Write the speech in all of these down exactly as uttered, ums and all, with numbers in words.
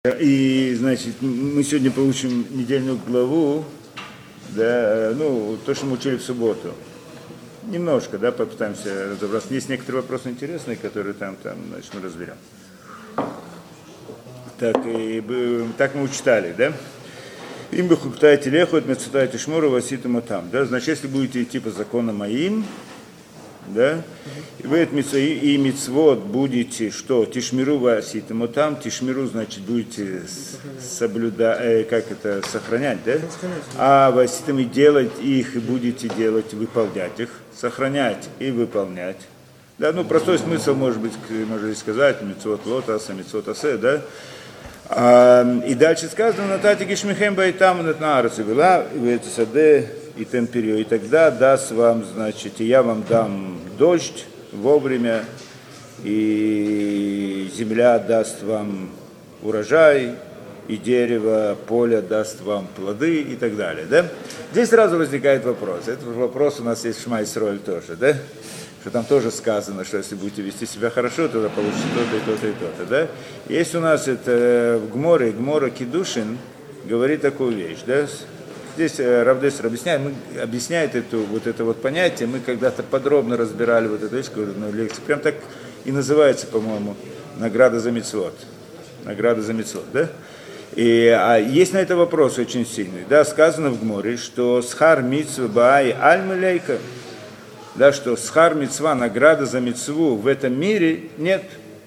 И, значит, мы сегодня получим недельную главу, да, ну, то, что мы учили в субботу. Немножко, да, попытаемся разобраться. Есть некоторые вопросы интересные, которые там, там, значит, мы разберем. Так, и, так мы учитали, да? Им бы хуктайте лехот, мецутайте шмуру, васитому там, да? Значит, если будете идти по законам моим, да, и вы и мицвот будете, что, тишмиру васитому там, тишмиру, значит, будете соблюдать, э, как это, сохранять, да? А васитам и делать их, и будете делать, выполнять их, сохранять и выполнять. Да, ну, простой смысл, может быть, можно сказать, мицвот лотаса, мицвот асе, да? А, и дальше сказано, натати гишмихем байтам натнаарцу вела, и в это саде, и темперио, и тогда даст вам, значит, и я вам дам дождь вовремя, и земля даст вам урожай, и дерево, поле даст вам плоды и так далее, да? Здесь сразу возникает вопрос, этот вопрос у нас есть в Шма Исроэль тоже, да? Что там тоже сказано, что если будете вести себя хорошо, тогда получите то-то и то-то и то-то, да? Есть у нас это в Гморе, Гмора Кидушин говорит такую вещь, да? Здесь Рав Дессер объясняет, мы, объясняет эту, вот это вот понятие, мы когда-то подробно разбирали вот эту вещь, на лекции, прям так и называется, по-моему, награда за мицвот, награда за мицвот, да? И, а есть на это вопрос очень сильный, да, сказано в Гморе, что схар мицва баай аль-милейка, да, что схар мицва, награда за мицву в этом мире нет.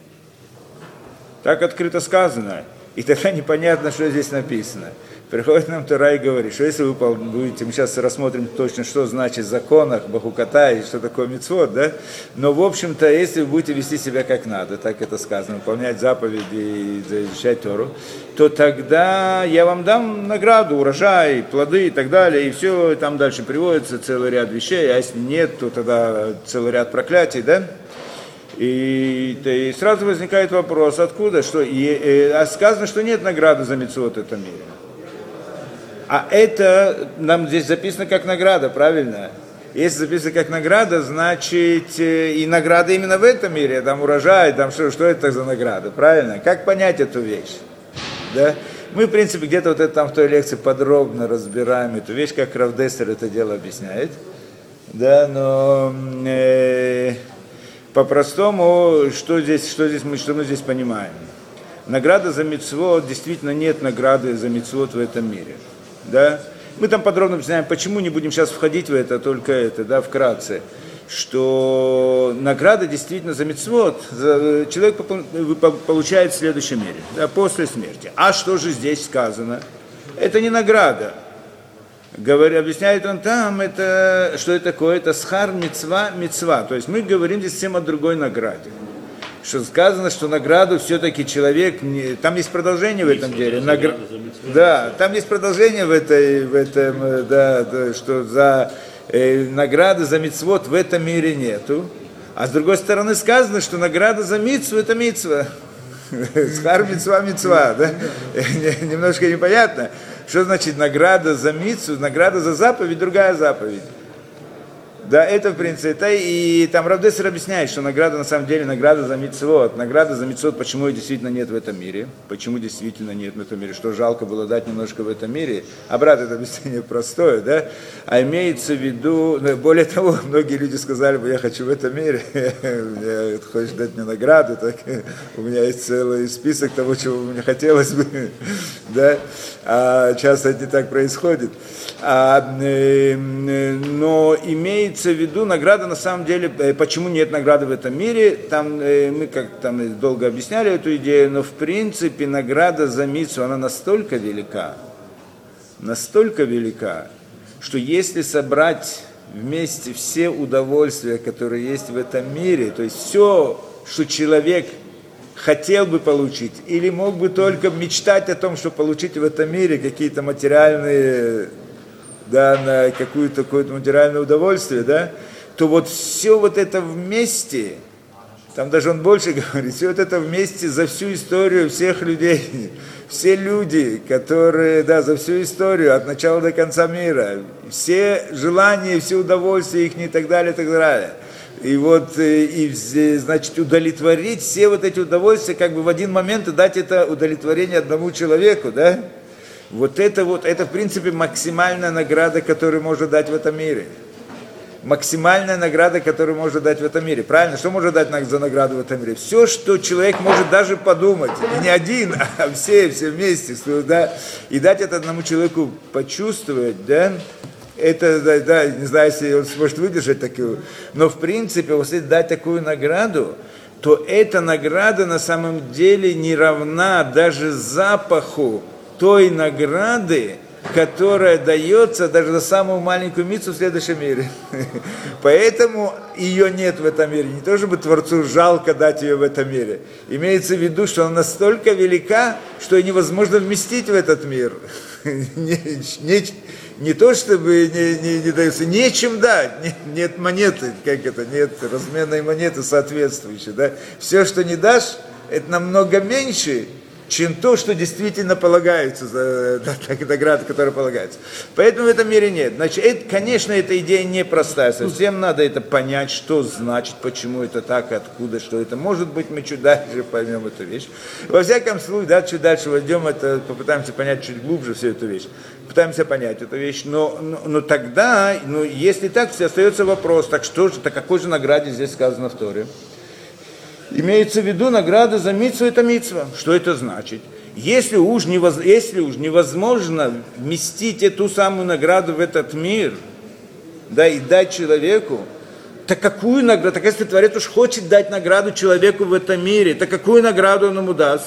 Так открыто сказано. И тогда непонятно, что здесь написано. Приходит нам Тора и говорит, что если вы будете, мы сейчас рассмотрим точно, что значит в законах, бахуката и что такое мицвот, да, но в общем-то, если вы будете вести себя как надо, так это сказано, выполнять заповеди и изучать Тору, то тогда я вам дам награду, урожай, плоды и так далее, и все, там дальше приводится целый ряд вещей, а если нет, то тогда целый ряд проклятий, да. И, и сразу возникает вопрос, откуда, что, и, и, а сказано, что нет награды за мицвот в этом мире. А это нам здесь записано как награда, правильно? Если записано как награда, значит и награда именно в этом мире, там урожай, там что, что это за награда, правильно? Как понять эту вещь? Да? Мы, в принципе, где-то вот это там в той лекции подробно разбираем эту вещь, как Рав Дессер это дело объясняет. Да, но э, по-простому, что здесь, что здесь мы, что мы здесь понимаем? Награда за мицвот, действительно нет награды за мицвот в этом мире. Да? Мы там подробно объясняем, почему, не будем сейчас входить в это, только это, да, вкратце, что награда действительно за мицвот за, человек получает в следующем мире, да, после смерти. А что же здесь сказано? Это не награда. Говорит, объясняет он там, это, что это такое, это схар мицва мицва. То есть мы говорим здесь совсем о другой награде. Что сказано, что награду все-таки человек, не, там есть продолжение в этом деле, Награ... да, там есть продолжение в, этой, в этом, да, да, что за э, награды за мицвот в этом мире нету, а с другой стороны сказано, что награда за мицву это мицва, схар мицва мицва, да, немножко непонятно, что значит награда за мицву, награда за заповедь, другая заповедь. Да, это в принципе, это и там Рав Дессер объясняет, что награда на самом деле награда за мицвот. Награда за мицвот, почему ее действительно нет в этом мире, почему действительно нет в этом мире, что жалко было дать немножко в этом мире. Обратно это объяснение простое, да, а имеется в виду, более того, многие люди сказали бы, я хочу в этом мире, хочешь дать мне награду, так у меня есть целый список того, чего мне хотелось бы, да, а часто это не так происходит. А, э, но имеется в виду награда на самом деле, почему нет награды в этом мире, там э, мы как там долго объясняли эту идею, но в принципе награда за мицву, она настолько велика, настолько велика, что если собрать вместе все удовольствия, которые есть в этом мире, то есть все, что человек хотел бы получить, или мог бы только мечтать о том, что получить в этом мире какие-то материальные, да, на какое-то какое-то материальное удовольствие, да, то вот все вот это вместе, там даже он больше говорит, все вот это вместе за всю историю всех людей, все люди, которые, да, за всю историю, от начала до конца мира, все желания, все удовольствия их и так далее, и так далее. И вот, и, значит, удовлетворить все вот эти удовольствия, как бы в один момент и дать это удовлетворение одному человеку, да? Вот это вот, это в принципе максимальная награда, которую можно дать в этом мире. Максимальная награда, которую можно дать в этом мире. Правильно? Что можно дать за награду в этом мире? Все, что человек может даже подумать. И не один, а все, все вместе. Да? И дать это одному человеку почувствовать, да? Это, да, да, не знаю, если он сможет выдержать такую. Но в принципе, если дать такую награду, то эта награда на самом деле не равна даже запаху той награды, которая дается даже за самую маленькую мицву в следующем мире. Поэтому ее нет в этом мире. Не то, чтобы Творцу жалко дать ее в этом мире. Имеется в виду, что она настолько велика, что ее невозможно вместить в этот мир. Не, не, не то, чтобы не, не, не дается, нечем дать. Нет, нет монеты, как это, нет разменной монеты соответствующей. Да? Все, что не дашь, это намного меньше, чем то, что действительно полагается, за да, награда, которая полагается. Поэтому в этом мире нет. Значит, это, конечно, эта идея непростая. Совсем надо это понять, что значит, почему это так, откуда, что это. Может быть, мы чуть дальше поймем эту вещь. Во всяком случае, да, чуть дальше войдем, это, попытаемся понять чуть глубже всю эту вещь. Пытаемся понять эту вещь. Но, но, но тогда, ну, если так, все остается вопрос, так что же, так какой же награде здесь сказано в Торе? Имеется в виду награда за мицву, это мицва. Что это значит? Если уж, невоз... Если уж невозможно вместить эту самую награду в этот мир, да, и дать человеку, так какую награду? Так если Творец уж хочет дать награду человеку в этом мире, так какую награду он ему даст?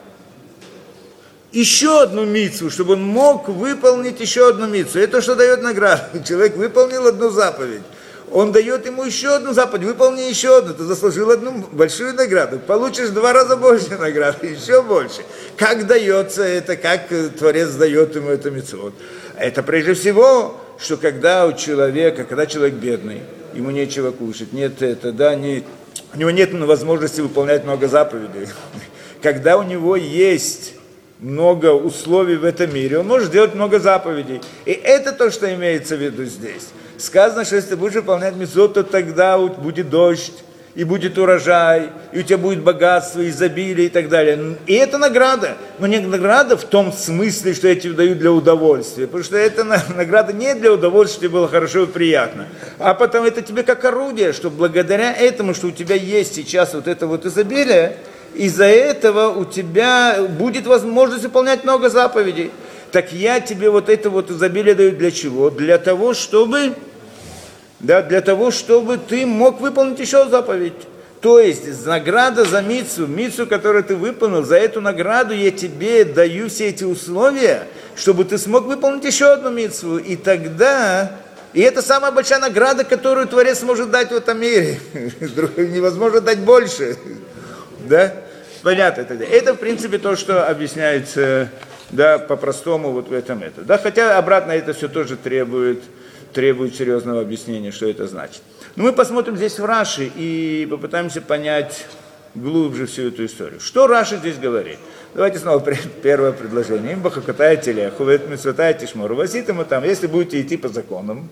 Еще одну мицву, чтобы он мог выполнить еще одну мицву. Это что дает награду? Человек выполнил одну заповедь. Он дает ему еще одну заповедь, выполни еще одну, ты заслужил одну большую награду, получишь два раза больше награды, еще больше. Как дается это, как Творец дает ему эту мицвот? Это прежде всего, что когда у человека, когда человек бедный, ему нечего кушать, нет это, да, не, у него нет возможности выполнять много заповедей. Когда у него есть много условий в этом мире, он может делать много заповедей. И это то, что имеется в виду здесь. Сказано, что если ты будешь выполнять мицвот, то тогда будет дождь, и будет урожай, и у тебя будет богатство, изобилие и так далее. И это награда. Но не награда в том смысле, что я тебе даю для удовольствия. Потому что эта награда не для удовольствия, тебе было хорошо и приятно. А потом это тебе как орудие, что благодаря этому, что у тебя есть сейчас вот это вот изобилие, из-за этого у тебя будет возможность выполнять много заповедей. Так я тебе вот это вот изобилие даю для чего? Для того, чтобы, да, для того, чтобы ты мог выполнить еще заповедь. То есть награда за мицву, мицву, которую ты выполнил, за эту награду я тебе даю все эти условия, чтобы ты смог выполнить еще одну мицву. И тогда, и это самая большая награда, которую Творец может дать в этом мире. Невозможно дать больше. Да? Понятно. Это, в принципе, то, что объясняется, да, по-простому вот в этом это. Да, хотя обратно это все тоже требует, требует серьезного объяснения, что это значит. Но мы посмотрим здесь в Раши и попытаемся понять глубже всю эту историю. Что Раши здесь говорит? Давайте снова первое предложение. Им бахакатая телеху, вет митцвотая тишмор. Васитому там, если будете идти по законам,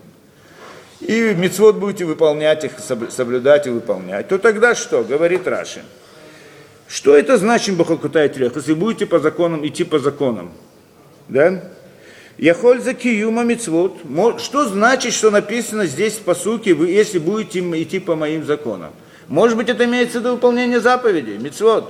и мицвот будете выполнять их, соблюдать и выполнять, то тогда что? Говорит Раши. Что это значит бахакатая телеху? Если будете по законам, идти по законам, да? Яхоль за киюма мицвот. Что значит, что написано здесь в пасуке, вы, если будете идти по моим законам? Может быть, это имеется в виду выполнение заповедей, мицвот.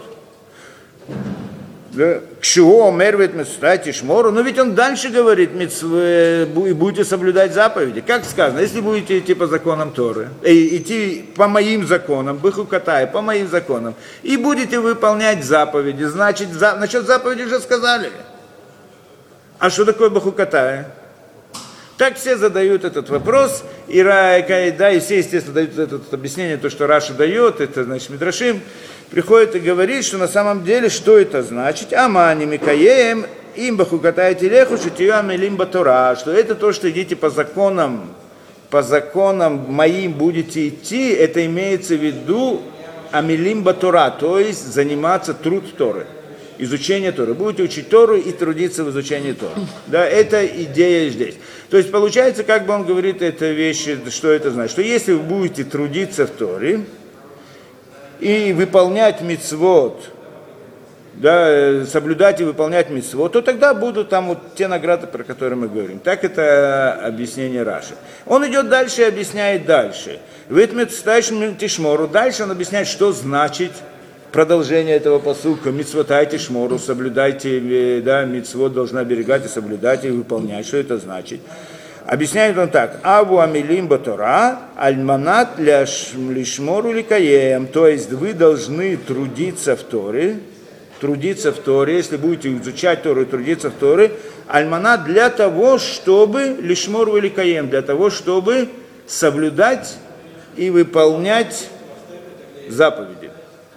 Кшио, мервит, мецтати, шмору. Но ведь он дальше говорит, и будете соблюдать заповеди. Как сказано, если будете идти по законам Торы, идти по моим законам, бахукатай, по моим законам, и будете выполнять заповеди, значит, за, насчет заповедей уже сказали. А что такое бахукатай? Так все задают этот вопрос, и, да, и все, естественно, дают это, это объяснение, то, что Раша дает, это, значит, Мидрашим, приходит и говорит, что на самом деле, что это значит? Амани микаем, им бахукатай телеху, шитиям илим батура, что это то, что идите по законам, по законам моим будете идти, это имеется в виду амилим батура, то есть заниматься труд Торы. изучение Торы. Будете учить Тору и трудиться в изучении Торы. Да, это идея здесь. То есть получается, как бы он говорит, это вещи, что это значит? Что если вы будете трудиться в Торе и выполнять мицвот, да, соблюдать и выполнять мицвот, то тогда будут там вот те награды, про которые мы говорим. Так это объяснение Раши. Он идет дальше и объясняет дальше. Тишмору. Дальше он объясняет, что значит продолжение этого пасука. Мицвотай тишмору, соблюдайте, да, мицвот должна оберегать и соблюдать и выполнять. Что это значит? Объясняет он так. Аву амилим батора, альманат лишмору ликаем. То есть вы должны трудиться в Торе, трудиться в Торе, если будете изучать Тору и трудиться в Торе, альмана для того, чтобы лишмору или каем, для того, чтобы соблюдать и выполнять заповеди.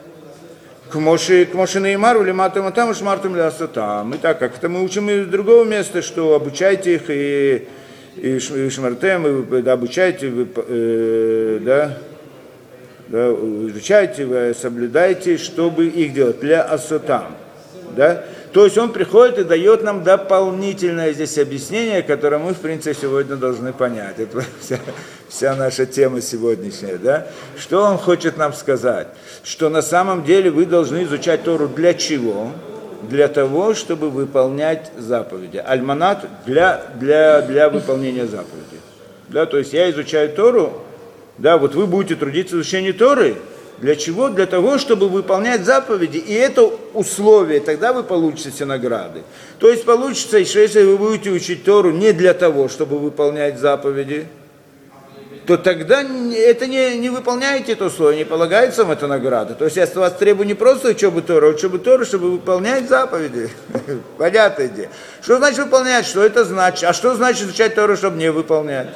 К Моше Неймару или матам там шмартам лясатам. И так, как это мы учим из другого места, что обучайте их и, и шмартем, и да, обучайте, э, да, да, изучайте, вы соблюдайте, чтобы их делать, для асотам, да, то есть он приходит и дает нам дополнительное здесь объяснение, которое мы, в принципе, сегодня должны понять, это вся, вся наша тема сегодняшняя, да, что он хочет нам сказать, что на самом деле вы должны изучать Тору для чего? Для того, чтобы выполнять заповеди, альманат для, для, для выполнения заповедей, да, то есть я изучаю Тору. Да, вот вы будете трудиться в изучении Торы. Для чего? Для того, чтобы выполнять заповеди. И это условие, тогда вы получите все награды. То есть получится, что если вы будете учить Тору не для того, чтобы выполнять заповеди, то тогда это не, не выполняете это условие, не полагается вам эта награда. То есть я с вас требую не просто учебы Торы, а учебы Торы, чтобы выполнять заповеди. Понятная идея. Что значит выполнять? Что это значит? А что значит изучать Тору, чтобы не выполнять?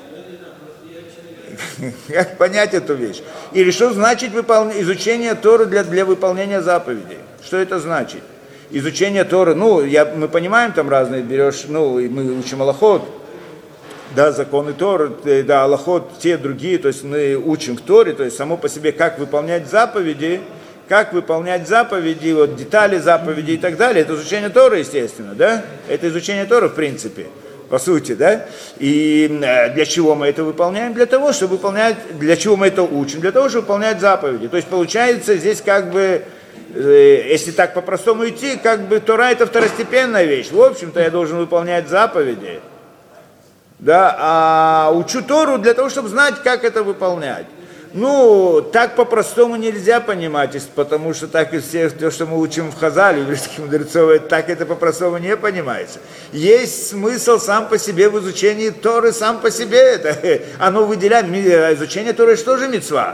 Как понять эту вещь? Или что значит выпол... изучение Торы для, для выполнения заповедей? Что это значит? Изучение Торы, ну, я, мы понимаем, там разные, берешь, ну, мы учим алахот, да, законы Торы, да, алахот, те другие, то есть мы учим в Торе, то есть само по себе, как выполнять заповеди, как выполнять заповеди, вот детали заповедей и так далее, это изучение Торы, естественно, да? Это изучение Торы, в принципе. По сути, да? И для чего мы это выполняем? Для того, чтобы выполнять, для чего мы это учим? Для того, чтобы выполнять заповеди. То есть получается здесь как бы, э, если так по-простому идти, как бы Тора это второстепенная вещь. В общем-то я должен выполнять заповеди. Да? А учу Тору для того, чтобы знать, как это выполнять. Ну, так по-простому нельзя понимать, потому что так из всех, то, что мы учим в Хазале, еврейских мудрецов, так это по-простому не понимается. Есть смысл сам по себе в изучении Торы, сам по себе, это, оно выделяет, изучение Торы что же мицва?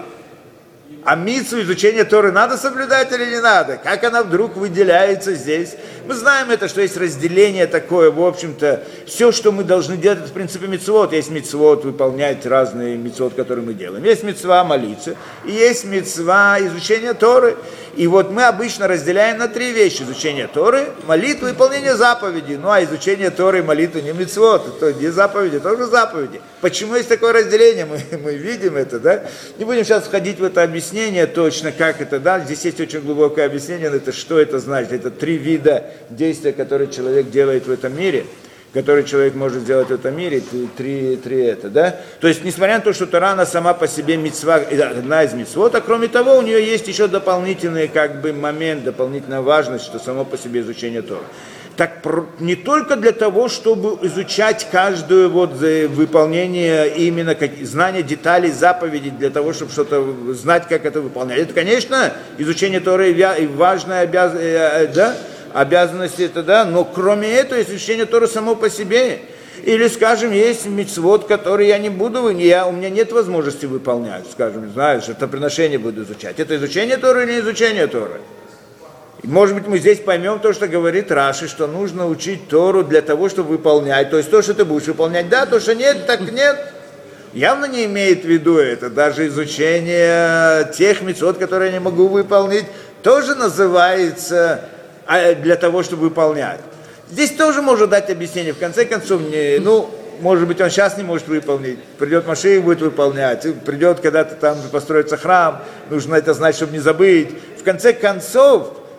А мицву изучения Торы надо соблюдать или не надо? Как она вдруг выделяется здесь? Мы знаем это, что есть разделение такое, в общем-то, все, что мы должны делать, это в принципе мицвот. Есть мицвот, выполнять разные мицвот, которые мы делаем. Есть мицва молиться, и есть мицва изучения Торы. И вот мы обычно разделяем на три вещи. Изучение Торы, молитву, выполнение заповедей. Ну а изучение Торы и молитвы не мицвот, это не заповеди, тоже заповеди. Почему есть такое разделение? Мы, мы видим это, да? Не будем сейчас входить в это объяснение точно, как это, да? Здесь есть очень глубокое объяснение, это что это значит. Это три вида действия, которые человек делает в этом мире. Который человек может сделать в этом мире, три, три это, да? То есть, несмотря на то, что Тора, она сама по себе мицва, одна из мицвот, а кроме того, у нее есть еще дополнительный, как бы, момент, дополнительная важность, что само по себе изучение Торы. Так не только для того, чтобы изучать каждое вот выполнение, именно как, знание деталей заповедей, для того, чтобы что-то знать, как это выполнять. Это, конечно, изучение Торы важная обязанность, да? Обязанности это, да, но кроме этого изучение Торы само по себе. Или, скажем, есть мицвот, который я не буду, я, у меня нет возможности выполнять, скажем, знаешь, это приношение буду изучать. Это изучение Торы или не изучение Торы? И, может быть, мы здесь поймем то, что говорит Раши, что нужно учить Тору для того, чтобы выполнять. То есть то, что ты будешь выполнять, да, то, что нет, так нет. Явно не имеет в виду это. Даже изучение тех мицвот, которые я не могу выполнить, тоже называется для того, чтобы выполнять. Здесь тоже можно дать объяснение. В конце концов, не, ну, может быть, он сейчас не может выполнить. Придет Машиах, будет выполнять. Придет когда-то там построится храм. Нужно это знать, чтобы не забыть. В конце концов,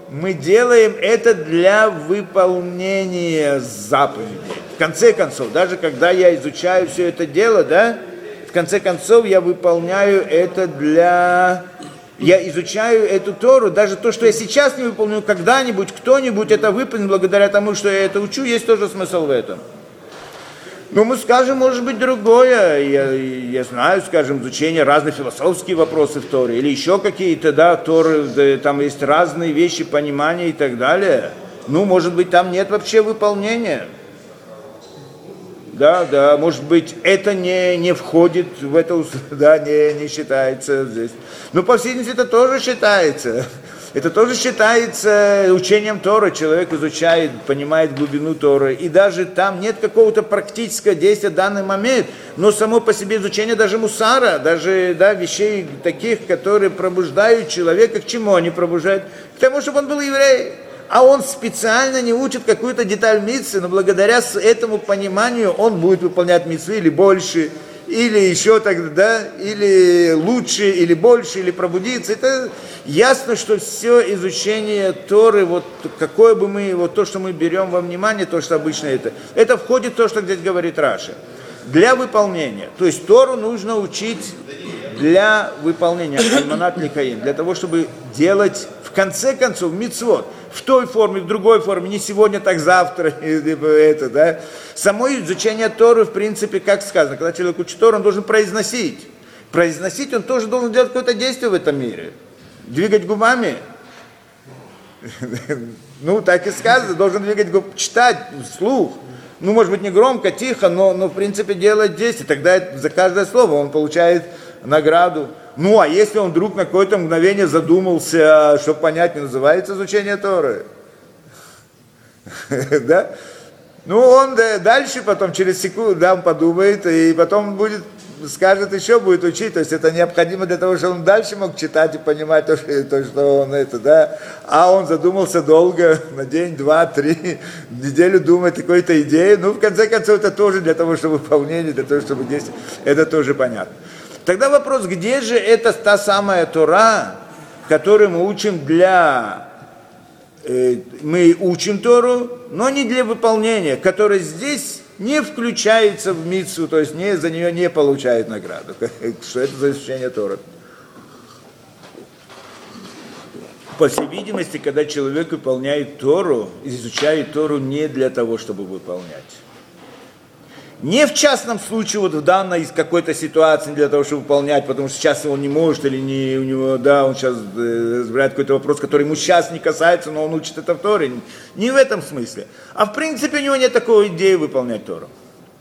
мы делаем это для выполнения заповедей. В конце концов, даже когда я изучаю все это дело, да, в конце концов я выполняю это для... Я изучаю эту Тору, даже то, что я сейчас не выполню, когда-нибудь, кто-нибудь это выполнит, благодаря тому, что я это учу, есть тоже смысл в этом. Ну, мы скажем, может быть, другое. Я, я знаю, скажем, изучение разных философских вопросов в Торе, или еще какие-то, да, Торы, да, там есть разные вещи, понимания и так далее. Ну, может быть, там нет вообще выполнения. Да, да, может быть, это не, не входит в это, да, не, не считается здесь. Но, по всей видимости, это тоже считается. Это тоже считается учением Торы. Человек изучает, понимает глубину Торы. И даже там нет какого-то практического действия в данный момент. Но само по себе изучение даже мусара, даже, да, вещей таких, которые пробуждают человека. К чему они пробуждают? К тому, чтобы он был еврей. А он специально не учит какую-то деталь мицвы, но благодаря этому пониманию он будет выполнять мицвы или больше, или еще тогда, или лучше, или больше, или пробудиться. Это ясно, что все изучение Торы, вот какое бы мы, вот то, что мы берем во внимание, то, что обычно это, это входит в то, что здесь говорит Раши. Для выполнения. То есть Тору нужно учить для выполнения, альманат лихаим, для того, чтобы делать, в конце концов, мицвот. В той форме, в другой форме, не сегодня, так завтра, это, да. Само изучение Торы, в принципе, как сказано, когда человек учит Тору, он должен произносить. Произносить он тоже должен делать какое-то действие в этом мире. Двигать губами. Ну, так и сказано, должен двигать губами, читать вслух. Ну, может быть, не громко, тихо, но, но в принципе, делать действие. Тогда за каждое слово он получает награду. Ну, а если он вдруг на какое-то мгновение задумался, чтобы понять, не называется изучение Торы? Да? Ну, он дальше потом, через секунду, да, он подумает, и потом будет, скажет, еще будет учить. То есть это необходимо для того, чтобы он дальше мог читать и понимать то, что, то, что он это, да. А он задумался долго, на день, два, три, неделю думает о какой-то идее. Ну, в конце концов, это тоже для того, чтобы выполнение, для того, чтобы действовать. Это тоже понятно. Тогда вопрос, где же это та самая Тора, которую мы учим для... Э, мы учим Тору, но не для выполнения, которая здесь не включается в мицву, то есть не, за нее не получает награду. Что это за изучение Торы? По всей видимости, когда человек выполняет Тору, изучает Тору не для того, чтобы выполнять. Не в частном случае, вот в данной какой-то ситуации для того, чтобы выполнять, потому что сейчас он не может, или не у него, да, он сейчас э, разбирает какой-то вопрос, который ему сейчас не касается, но он учит это в Торе. Не в этом смысле. А в принципе у него нет такой идеи выполнять Тору.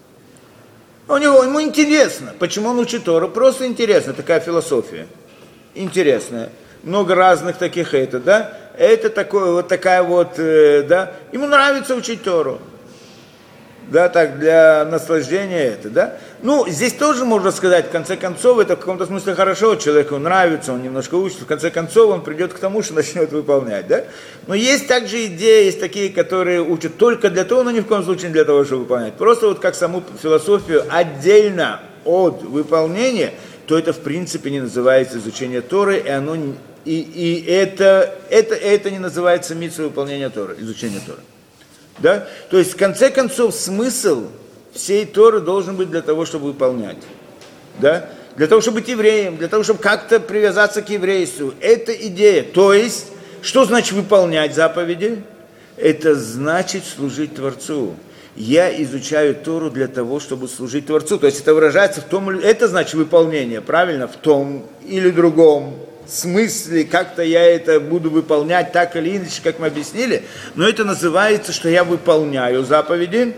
У него, ему интересно. Почему он учит Тору? Просто интересно, такая философия. Интересная. Много разных таких это, да. Это такое, вот такая вот, э, да. Ему нравится учить Тору. Да, так, для наслаждения это, да. Ну, здесь тоже можно сказать, в конце концов, это в каком-то смысле хорошо, человеку нравится, он немножко учится, в конце концов он придет к тому, что начнет выполнять, да. Но есть также идеи, есть такие, которые учат только для того, но ни в коем случае не для того, чтобы выполнять. Просто вот как саму философию отдельно от выполнения, то это в принципе не называется изучение Торы, и оно, и, и это, это, это не называется мицва выполнения Торы, изучение Торы. Да? То есть, в конце концов, смысл всей Торы должен быть для того, чтобы выполнять. Да? Для того, чтобы быть евреем, для того, чтобы как-то привязаться к еврейству. Это идея. То есть, что значит выполнять заповеди? Это значит служить Творцу. Я изучаю Тору для того, чтобы служить Творцу. То есть, это выражается в том, это значит выполнение, правильно? В том или другом смысле, как-то я это буду выполнять так или иначе, как мы объяснили, но это называется, что я выполняю заповеди,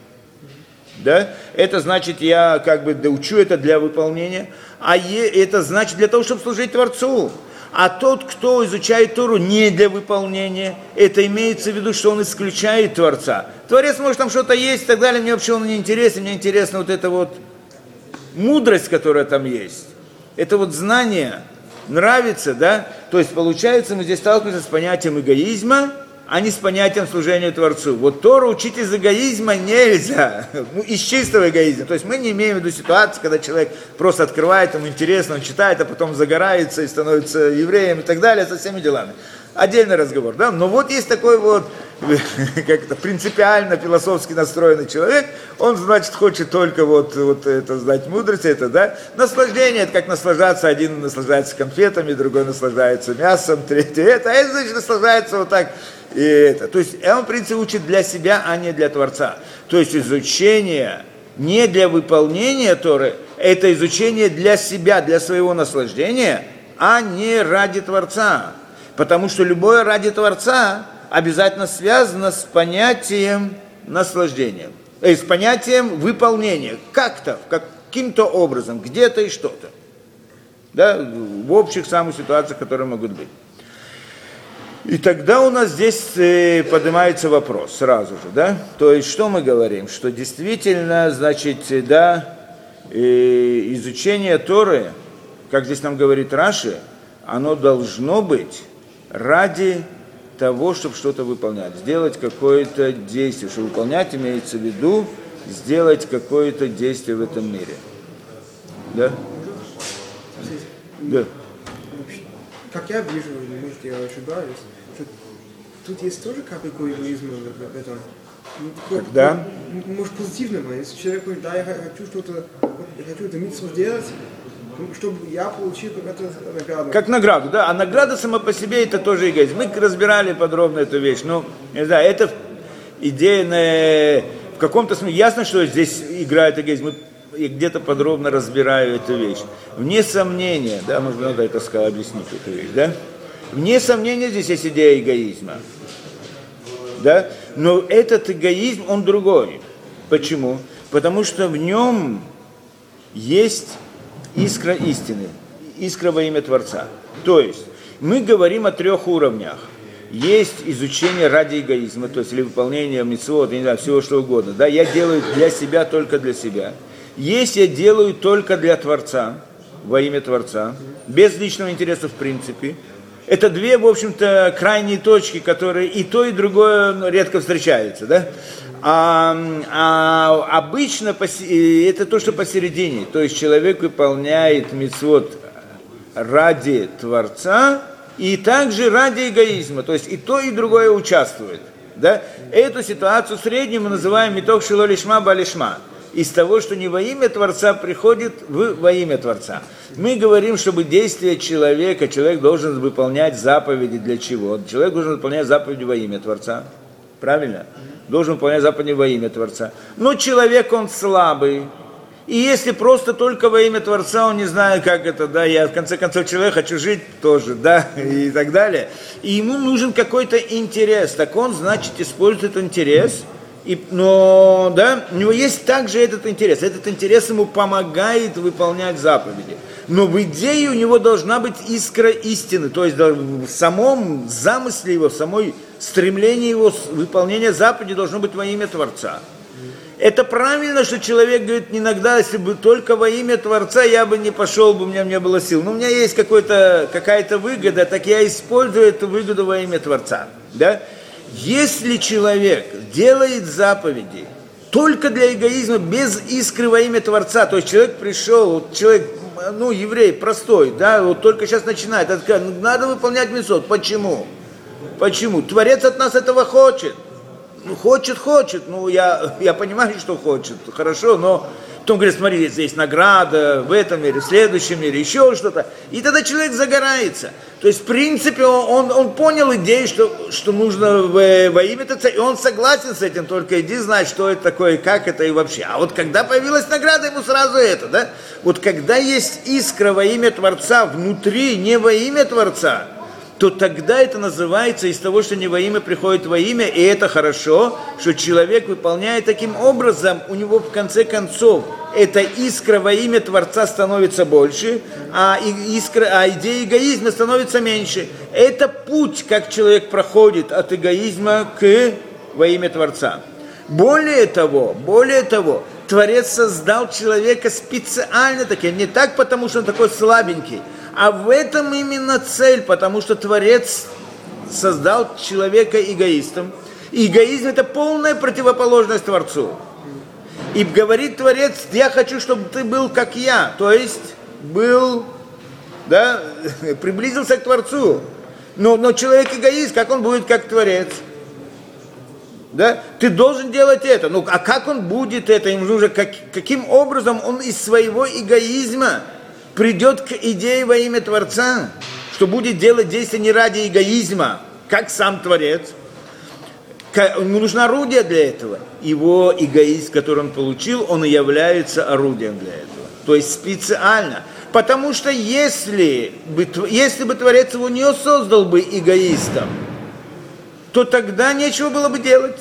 да, это значит, я как бы доучу это для выполнения, а это значит для того, чтобы служить Творцу. А тот, кто изучает Тору не для выполнения, это имеется в виду, что он исключает Творца. Творец может там что-то есть и так далее, мне вообще он не интересен, мне интересна вот эта вот мудрость, которая там есть, это вот знание, нравится, да? То есть, получается, мы здесь сталкиваемся с понятием эгоизма, а не с понятием служения Творцу. Вот Тору учить из эгоизма нельзя, ну, из чистого эгоизма. То есть, мы не имеем в виду ситуацию, когда человек просто открывает, ему интересно, он читает, а потом загорается и становится евреем и так далее, со всеми делами. отдельный разговор, да? Но вот есть такой вот, как-то принципиально философски настроенный человек, он, значит, хочет только вот, вот это знать мудрость, это, да? Наслаждение, это как наслаждаться, один наслаждается конфетами, другой наслаждается мясом, третий это, а это, значит, наслаждается вот так, и это. То есть он, в принципе, учит для себя, а не для Творца. То есть изучение не для выполнения Торы, это изучение для себя, для своего наслаждения, а не ради Творца. Потому что любое ради Творца обязательно связано с понятием наслаждения, э, с понятием выполнения, как-то, каким-то образом, где-то и что-то. Да, в общих самых ситуациях, которые могут быть. И тогда у нас здесь э, поднимается вопрос сразу же, да? То есть, что мы говорим? Что действительно, значит, да, э, изучение Торы, как здесь нам говорит Раши, оно должно быть ради того, чтобы что-то выполнять, сделать какое-то действие. Что выполнять имеется в виду сделать какое-то действие в этом мире. Да? Да. Как я вижу, может, я ошибаюсь, что тут есть тоже капельку эгоизма в этом. Когда? Может, позитивного. Если человек говорит, да, я хочу что-то, я хочу это митцву сделать, чтобы я получил какую-то награду. Как награду, да. А награда сама по себе это тоже эгоизм. Мы разбирали подробно эту вещь. Ну, не знаю, это идея на... в каком-то смысле. Ясно, что здесь играет эгоизм. Я где-то подробно разбираю эту вещь. Вне сомнения, да, можно надо это сказать, объяснить эту вещь, да? Вне сомнения здесь есть идея эгоизма. Да? Но этот эгоизм, он другой. Почему? Потому что в нем есть искра истины, искра во имя Творца. То есть мы говорим о трех уровнях. Есть изучение ради эгоизма, то есть или выполнение мицвот, не знаю, всего что угодно. Да? Я делаю для себя, только для себя. Есть я делаю только для Творца, во имя Творца, без личного интереса в принципе. Это две, в общем-то, крайние точки, которые и то, и другое редко встречаются, да? А, а обычно это то, что посередине. То есть человек выполняет мицвот ради Творца и также ради эгоизма. То есть и то, и другое участвует. Да? Эту ситуацию среднюю мы называем митох шело лишма ба лишма. Из того, что не во имя Творца приходит в во имя Творца. Мы говорим, чтобы действие человека, человек должен выполнять заповеди для чего? Человек должен выполнять заповеди во имя Творца. Правильно? Должен выполнять заповеди во имя Творца. Но человек, он слабый. И если просто только во имя Творца, он не знает, как это, да, я в конце концов человек, хочу жить тоже, да, и так далее. И ему нужен какой-то интерес. Так он, значит, использует этот интерес. И, но, да, у него есть также этот интерес. Этот интерес ему помогает выполнять заповеди. Но в идее у него должна быть искра истины. То есть в самом замысле его, в самой стремлении его выполнения заповедей должно быть во имя Творца. Это правильно, что человек говорит, иногда, если бы только во имя Творца, я бы не пошел, бы у меня не было сил. Но у меня есть какой-то, какая-то выгода, так я использую эту выгоду во имя Творца. Да? Если человек делает заповеди только для эгоизма, без искры во имя Творца, то есть человек пришел, вот человек, ну, еврей простой, да, вот только сейчас начинает, он скажет, ну, надо выполнять мицвот. Почему? Почему? Творец от нас этого хочет. Ну, хочет, хочет, ну, я, я понимаю, что хочет, хорошо, но потом говорит, смотри, здесь награда, в этом мире, в следующем мире, еще что-то. И тогда человек загорается. То есть, в принципе, он, он, он понял идею, что, что нужно в, во имя Творца, и он согласен с этим, только иди знать, что это такое, как это и вообще. А вот когда появилась награда, ему сразу это, да? Вот когда есть искра во имя Творца внутри, не во имя Творца, то тогда это называется из того, что не во имя приходит во имя, и это хорошо, что человек выполняет таким образом, у него в конце концов эта искра во имя Творца становится больше, а, искра, а идея эгоизма становится меньше. Это путь, как человек проходит от эгоизма к во имя Творца. Более того, более того, Творец создал человека специально таким, не так потому, что он такой слабенький, а в этом именно цель, потому что Творец создал человека эгоистом. И эгоизм – это полная противоположность Творцу. И говорит Творец, я хочу, чтобы ты был как я, то есть был, да, приблизился к Творцу. Но, но человек эгоист, как он будет как творец? Да? Ты должен делать это. Ну, а как он будет это? Ему нужно, как, каким образом он из своего эгоизма придет к идее во имя Творца, что будет делать действия не ради эгоизма, как сам Творец. Ему нужно орудие для этого. Его эгоизм, который он получил, он и является орудием для этого. То есть специально. Потому что если бы, если бы Творец его не создал бы эгоистом, то тогда нечего было бы делать.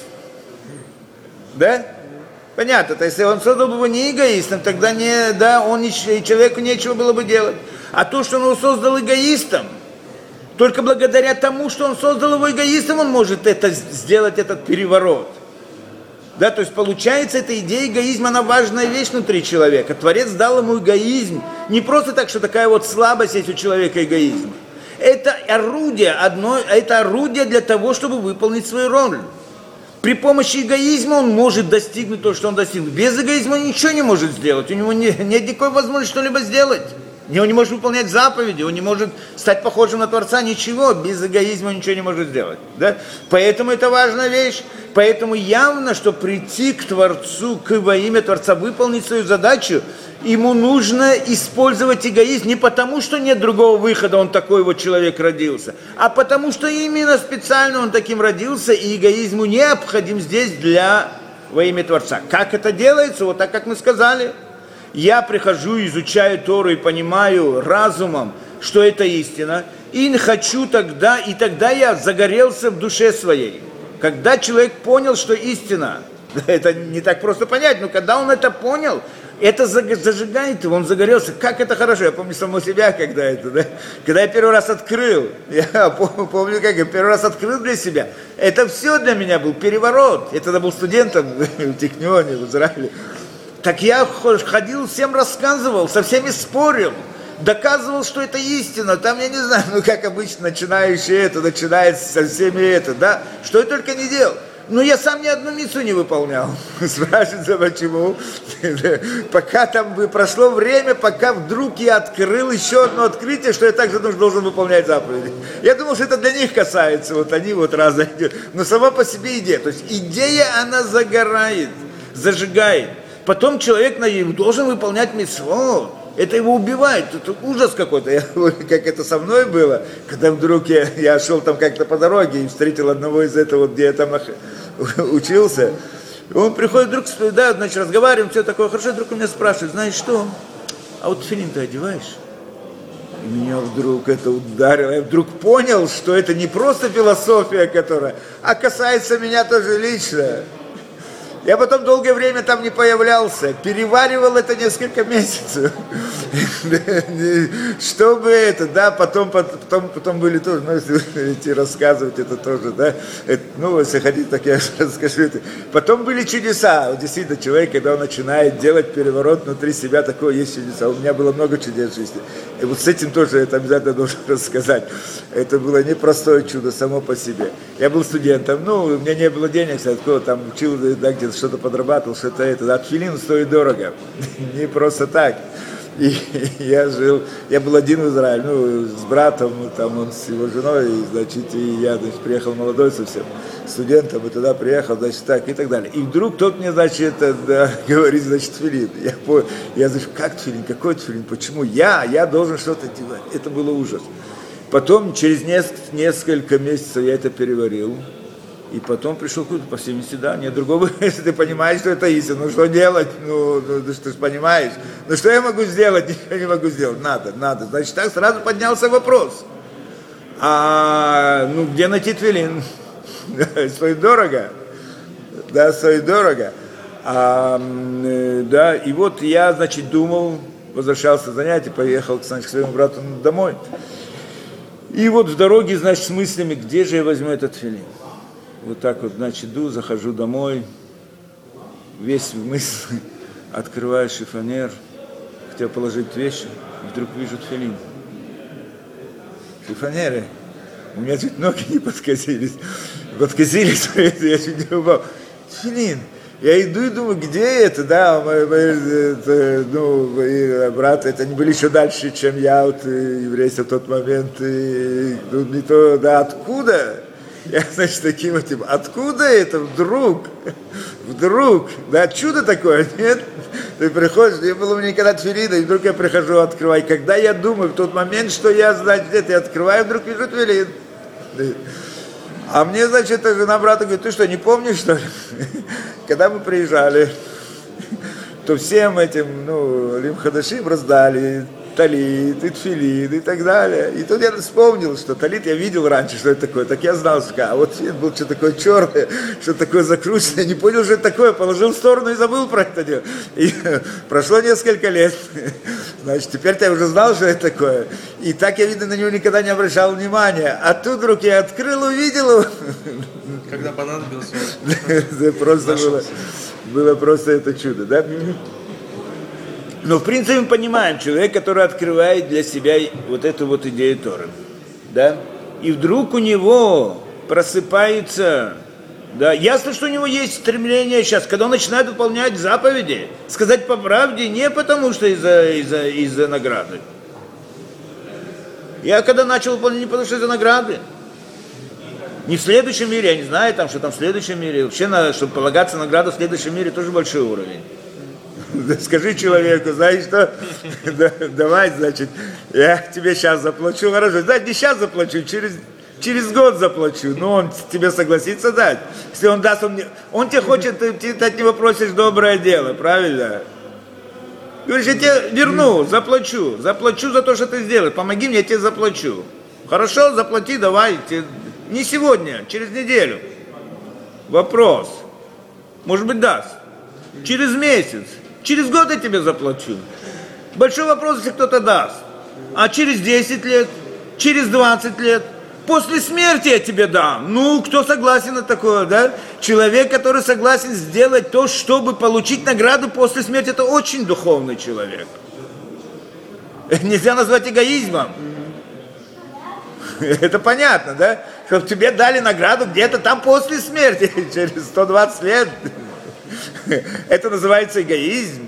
Да? Понятно, то если он создал бы его не эгоистом, тогда не, да, он, человеку нечего было бы делать. А то, что он его создал эгоистом, только благодаря тому, что он создал его эгоистом, он может это, сделать этот переворот. Да, то есть получается, эта идея эгоизма, она важная вещь внутри человека. Творец дал ему эгоизм. Не просто так, что такая вот слабость есть у человека эгоизма. Это орудие, одно, это орудие для того, чтобы выполнить свою роль. При помощи эгоизма он может достигнуть то, что он достиг. Без эгоизма он ничего не может сделать. У него не, нет никакой возможности что-либо сделать. Он не может выполнять заповеди, он не может стать похожим на Творца, ничего. Без эгоизма он ничего не может сделать. Да? Поэтому это важная вещь. Поэтому явно, что прийти к Творцу, к во имя Творца, выполнить свою задачу, ему нужно использовать эгоизм не потому, что нет другого выхода, он такой вот человек родился, а потому, что именно специально он таким родился, и эгоизму необходим здесь для во имя Творца. Как это делается? Вот так, как мы сказали. Я прихожу, изучаю Тору и понимаю разумом, что это истина, и хочу тогда, и тогда я загорелся в душе своей. Когда человек понял, что истина, это не так просто понять, но когда он это понял, это зажигает его, он загорелся. Как это хорошо, я помню самого себя, когда это, да? Когда я первый раз открыл, я помню, как я первый раз открыл для себя, это все для меня был переворот. Я тогда был студентом в Технионе, в Израиле. Так я ходил, всем рассказывал, со всеми спорил, доказывал, что это истина. Там, я не знаю, ну как обычно начинающие это, начинает со всеми это, да, что я только не делал. Но я сам ни одну мицву не выполнял. Спрашивается, почему? Пока там прошло время, пока вдруг я открыл еще одно открытие, что я также должен выполнять заповеди. Я думал, что это для них касается, вот они вот раз зайдут. Но сама по себе идея. То есть идея, она загорает, зажигает. Потом человек должен выполнять мицвот. Это его убивает, это ужас какой-то. Я, как это со мной было, когда вдруг я, я шел там как-то по дороге и встретил одного из этого, где я там учился. И он приходит вдруг, да, значит, разговариваем, все такое хорошо, вдруг он меня спрашивает, знаешь что, а вот тфилин ты одеваешь? И меня вдруг это ударило, я вдруг понял, что это не просто философия, которая, а касается меня тоже лично. Я потом долгое время там не появлялся, переваривал это несколько месяцев, чтобы это, да, потом, потом, потом были тоже, ну, если идти рассказывать это тоже, да, это, ну, если хотите, так я расскажу это. Потом были чудеса, вот действительно, человек, когда он начинает делать переворот внутри себя, такое есть чудеса, у меня было много чудес в жизни, и вот с этим тоже это обязательно должен рассказать, это было непростое чудо само по себе. Я был студентом, ну, у меня не было денег, откуда там учил, да, где что-то подрабатывал, что-то это, да, тфилин стоит дорого, не просто так. И я жил, я был один в Израиле, ну, с братом, там он с его женой, и, значит, и я, значит, приехал молодой совсем, студентом, и туда приехал, значит, так, и так далее. И вдруг тот мне, значит, это, да, говорит, значит, тфилин. Я, я, значит, как тфилин, какой тфилин, почему я, я должен что-то делать. Это было ужас. Потом, через несколько, несколько месяцев я это переварил. И потом пришел какой-то, по всей видимости, да, нет другого, если ты понимаешь, что это истина, ну что делать, ну, ну ты же понимаешь, ну что я могу сделать, ничего не могу сделать, надо, надо, значит, так сразу поднялся вопрос, а, ну, где найти тфилин, стоит дорого, да, стоит дорого, а, да, и вот я, значит, думал, возвращался с занятий, поехал, значит, к своему брату домой, и вот в дороге, значит, с мыслями, где же я возьму этот тфилин. Вот так вот, значит, иду, захожу домой, весь в мысли, открываю шифонер, хотел положить вещи, и вдруг вижу тфилин. Шифонеры, у меня чуть ноги не подкосились, подкосились, я чуть не упал. Тфилин, Я иду и думаю, где это, да, мои, мои, это, ну, мои браты, это они были еще дальше, чем я, вот, еврейство в тот момент, и, ну, не то, да, откуда? Я, значит, таким вот, типа, откуда это вдруг? Вдруг, да, чудо такое, нет? Ты приходишь, не было у меня никогда тфилина, и вдруг я прихожу, открываю. Когда я думаю, в тот момент, что я, значит, где-то я открываю, вдруг вижу тфилин. А мне, значит, жена брата говорит, ты что, не помнишь, что ли? Когда мы приезжали, то всем этим, ну, лимхадашим раздали талит, и тфилин, и так далее. И тут я вспомнил, что талит я видел раньше, что это такое. Так я знал, что а вот тфилин был что-то такое черное, что-то такое закрученное. Не понял, что это такое, положил в сторону и забыл про это дело. И прошло несколько лет. Значит, теперь-то я уже знал, что это такое. И так я, видно, на него никогда не обращал внимания. А тут вдруг я открыл, увидел его. Когда понадобился. Просто было, было просто это чудо, да? Но, в принципе, мы понимаем, человек, который открывает для себя вот эту вот идею Торы, да? И вдруг у него просыпается, да, ясно, что у него есть стремление сейчас, когда он начинает выполнять заповеди, сказать по правде, не потому что из-за, из-за, из-за награды. Я когда начал выполнять, не потому что из-за награды. Не в следующем мире, я не знаю, там, что там в следующем мире. Вообще, надо, чтобы полагаться на награду в следующем мире, тоже большой уровень. Скажи человеку, знаешь что, давай, значит, я тебе сейчас заплачу, хорошо, знаешь, не сейчас заплачу, через, через год заплачу, но он тебе согласится дать. Если он даст, он, он тебе хочет, ты от него просишь доброе дело, правильно? Говоришь, я тебе верну, заплачу, заплачу за то, что ты сделаешь, помоги мне, я тебе заплачу. Хорошо, заплати, давай, тебе, не сегодня, через неделю. Вопрос, может быть, даст, через месяц. Через год я тебе заплачу. Большой вопрос, если кто-то даст. А через десять лет, через двадцать лет, после смерти я тебе дам. Ну, кто согласен на такое, да? Человек, который согласен сделать то, чтобы получить награду после смерти, это очень духовный человек. Это нельзя назвать эгоизмом. Это понятно, да? Чтобы тебе дали награду где-то там после смерти, через сто двадцать лет. Это называется эгоизм.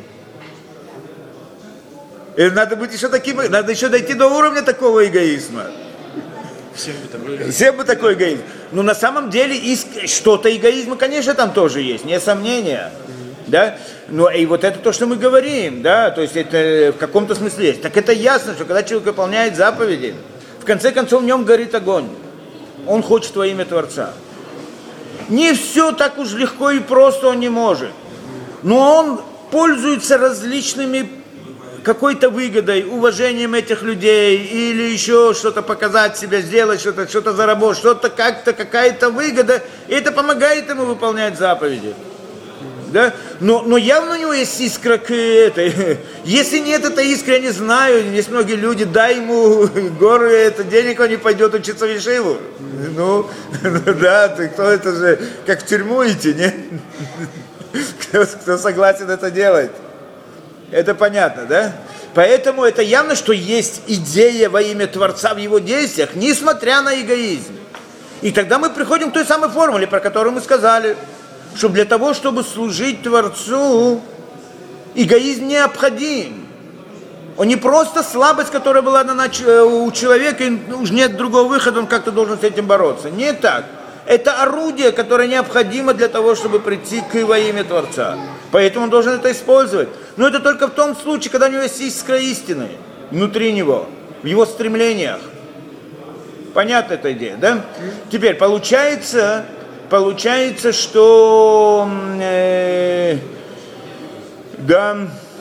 И надо быть еще таким, надо еще дойти до уровня такого эгоизма. Всем бы такой эгоизм. Всем бы такой эгоизм. Но на самом деле иск... что-то эгоизма, конечно, там тоже есть, не сомнения. Да? Но и вот это то, что мы говорим, да, то есть это в каком-то смысле есть. Так это ясно, что когда человек выполняет заповеди, в конце концов в нем горит огонь. Он хочет во имя Творца. Не все так уж легко и просто он не может. Но он пользуется различными какой-то выгодой, уважением этих людей, или еще что-то показать себе, сделать что-то, что-то заработать, что-то как-то, какая-то выгода, и это помогает ему выполнять заповеди. Да? Но, но явно у него есть искра к этой. Если нет этой искры, я не знаю, есть многие люди, дай ему горы, это денег, он не пойдет учиться в Ешиву. Ну, да, ты кто это же, как в тюрьму идти, не? Кто, кто согласен это делать? Это понятно, да? Поэтому это явно, что есть идея во имя Творца в его действиях, несмотря на эгоизм. И тогда мы приходим к той самой формуле, про которую мы сказали, что для того, чтобы служить Творцу, эгоизм необходим. Он не просто слабость, которая была дана у человека, и уже нет другого выхода, он как-то должен с этим бороться. Не так. Это орудие, которое необходимо для того, чтобы прийти к во имя Творца. Поэтому он должен это использовать. Но это только в том случае, когда у него есть искра истины внутри него, в его стремлениях. Понятна эта идея, да? Теперь получается, получается, что э, да,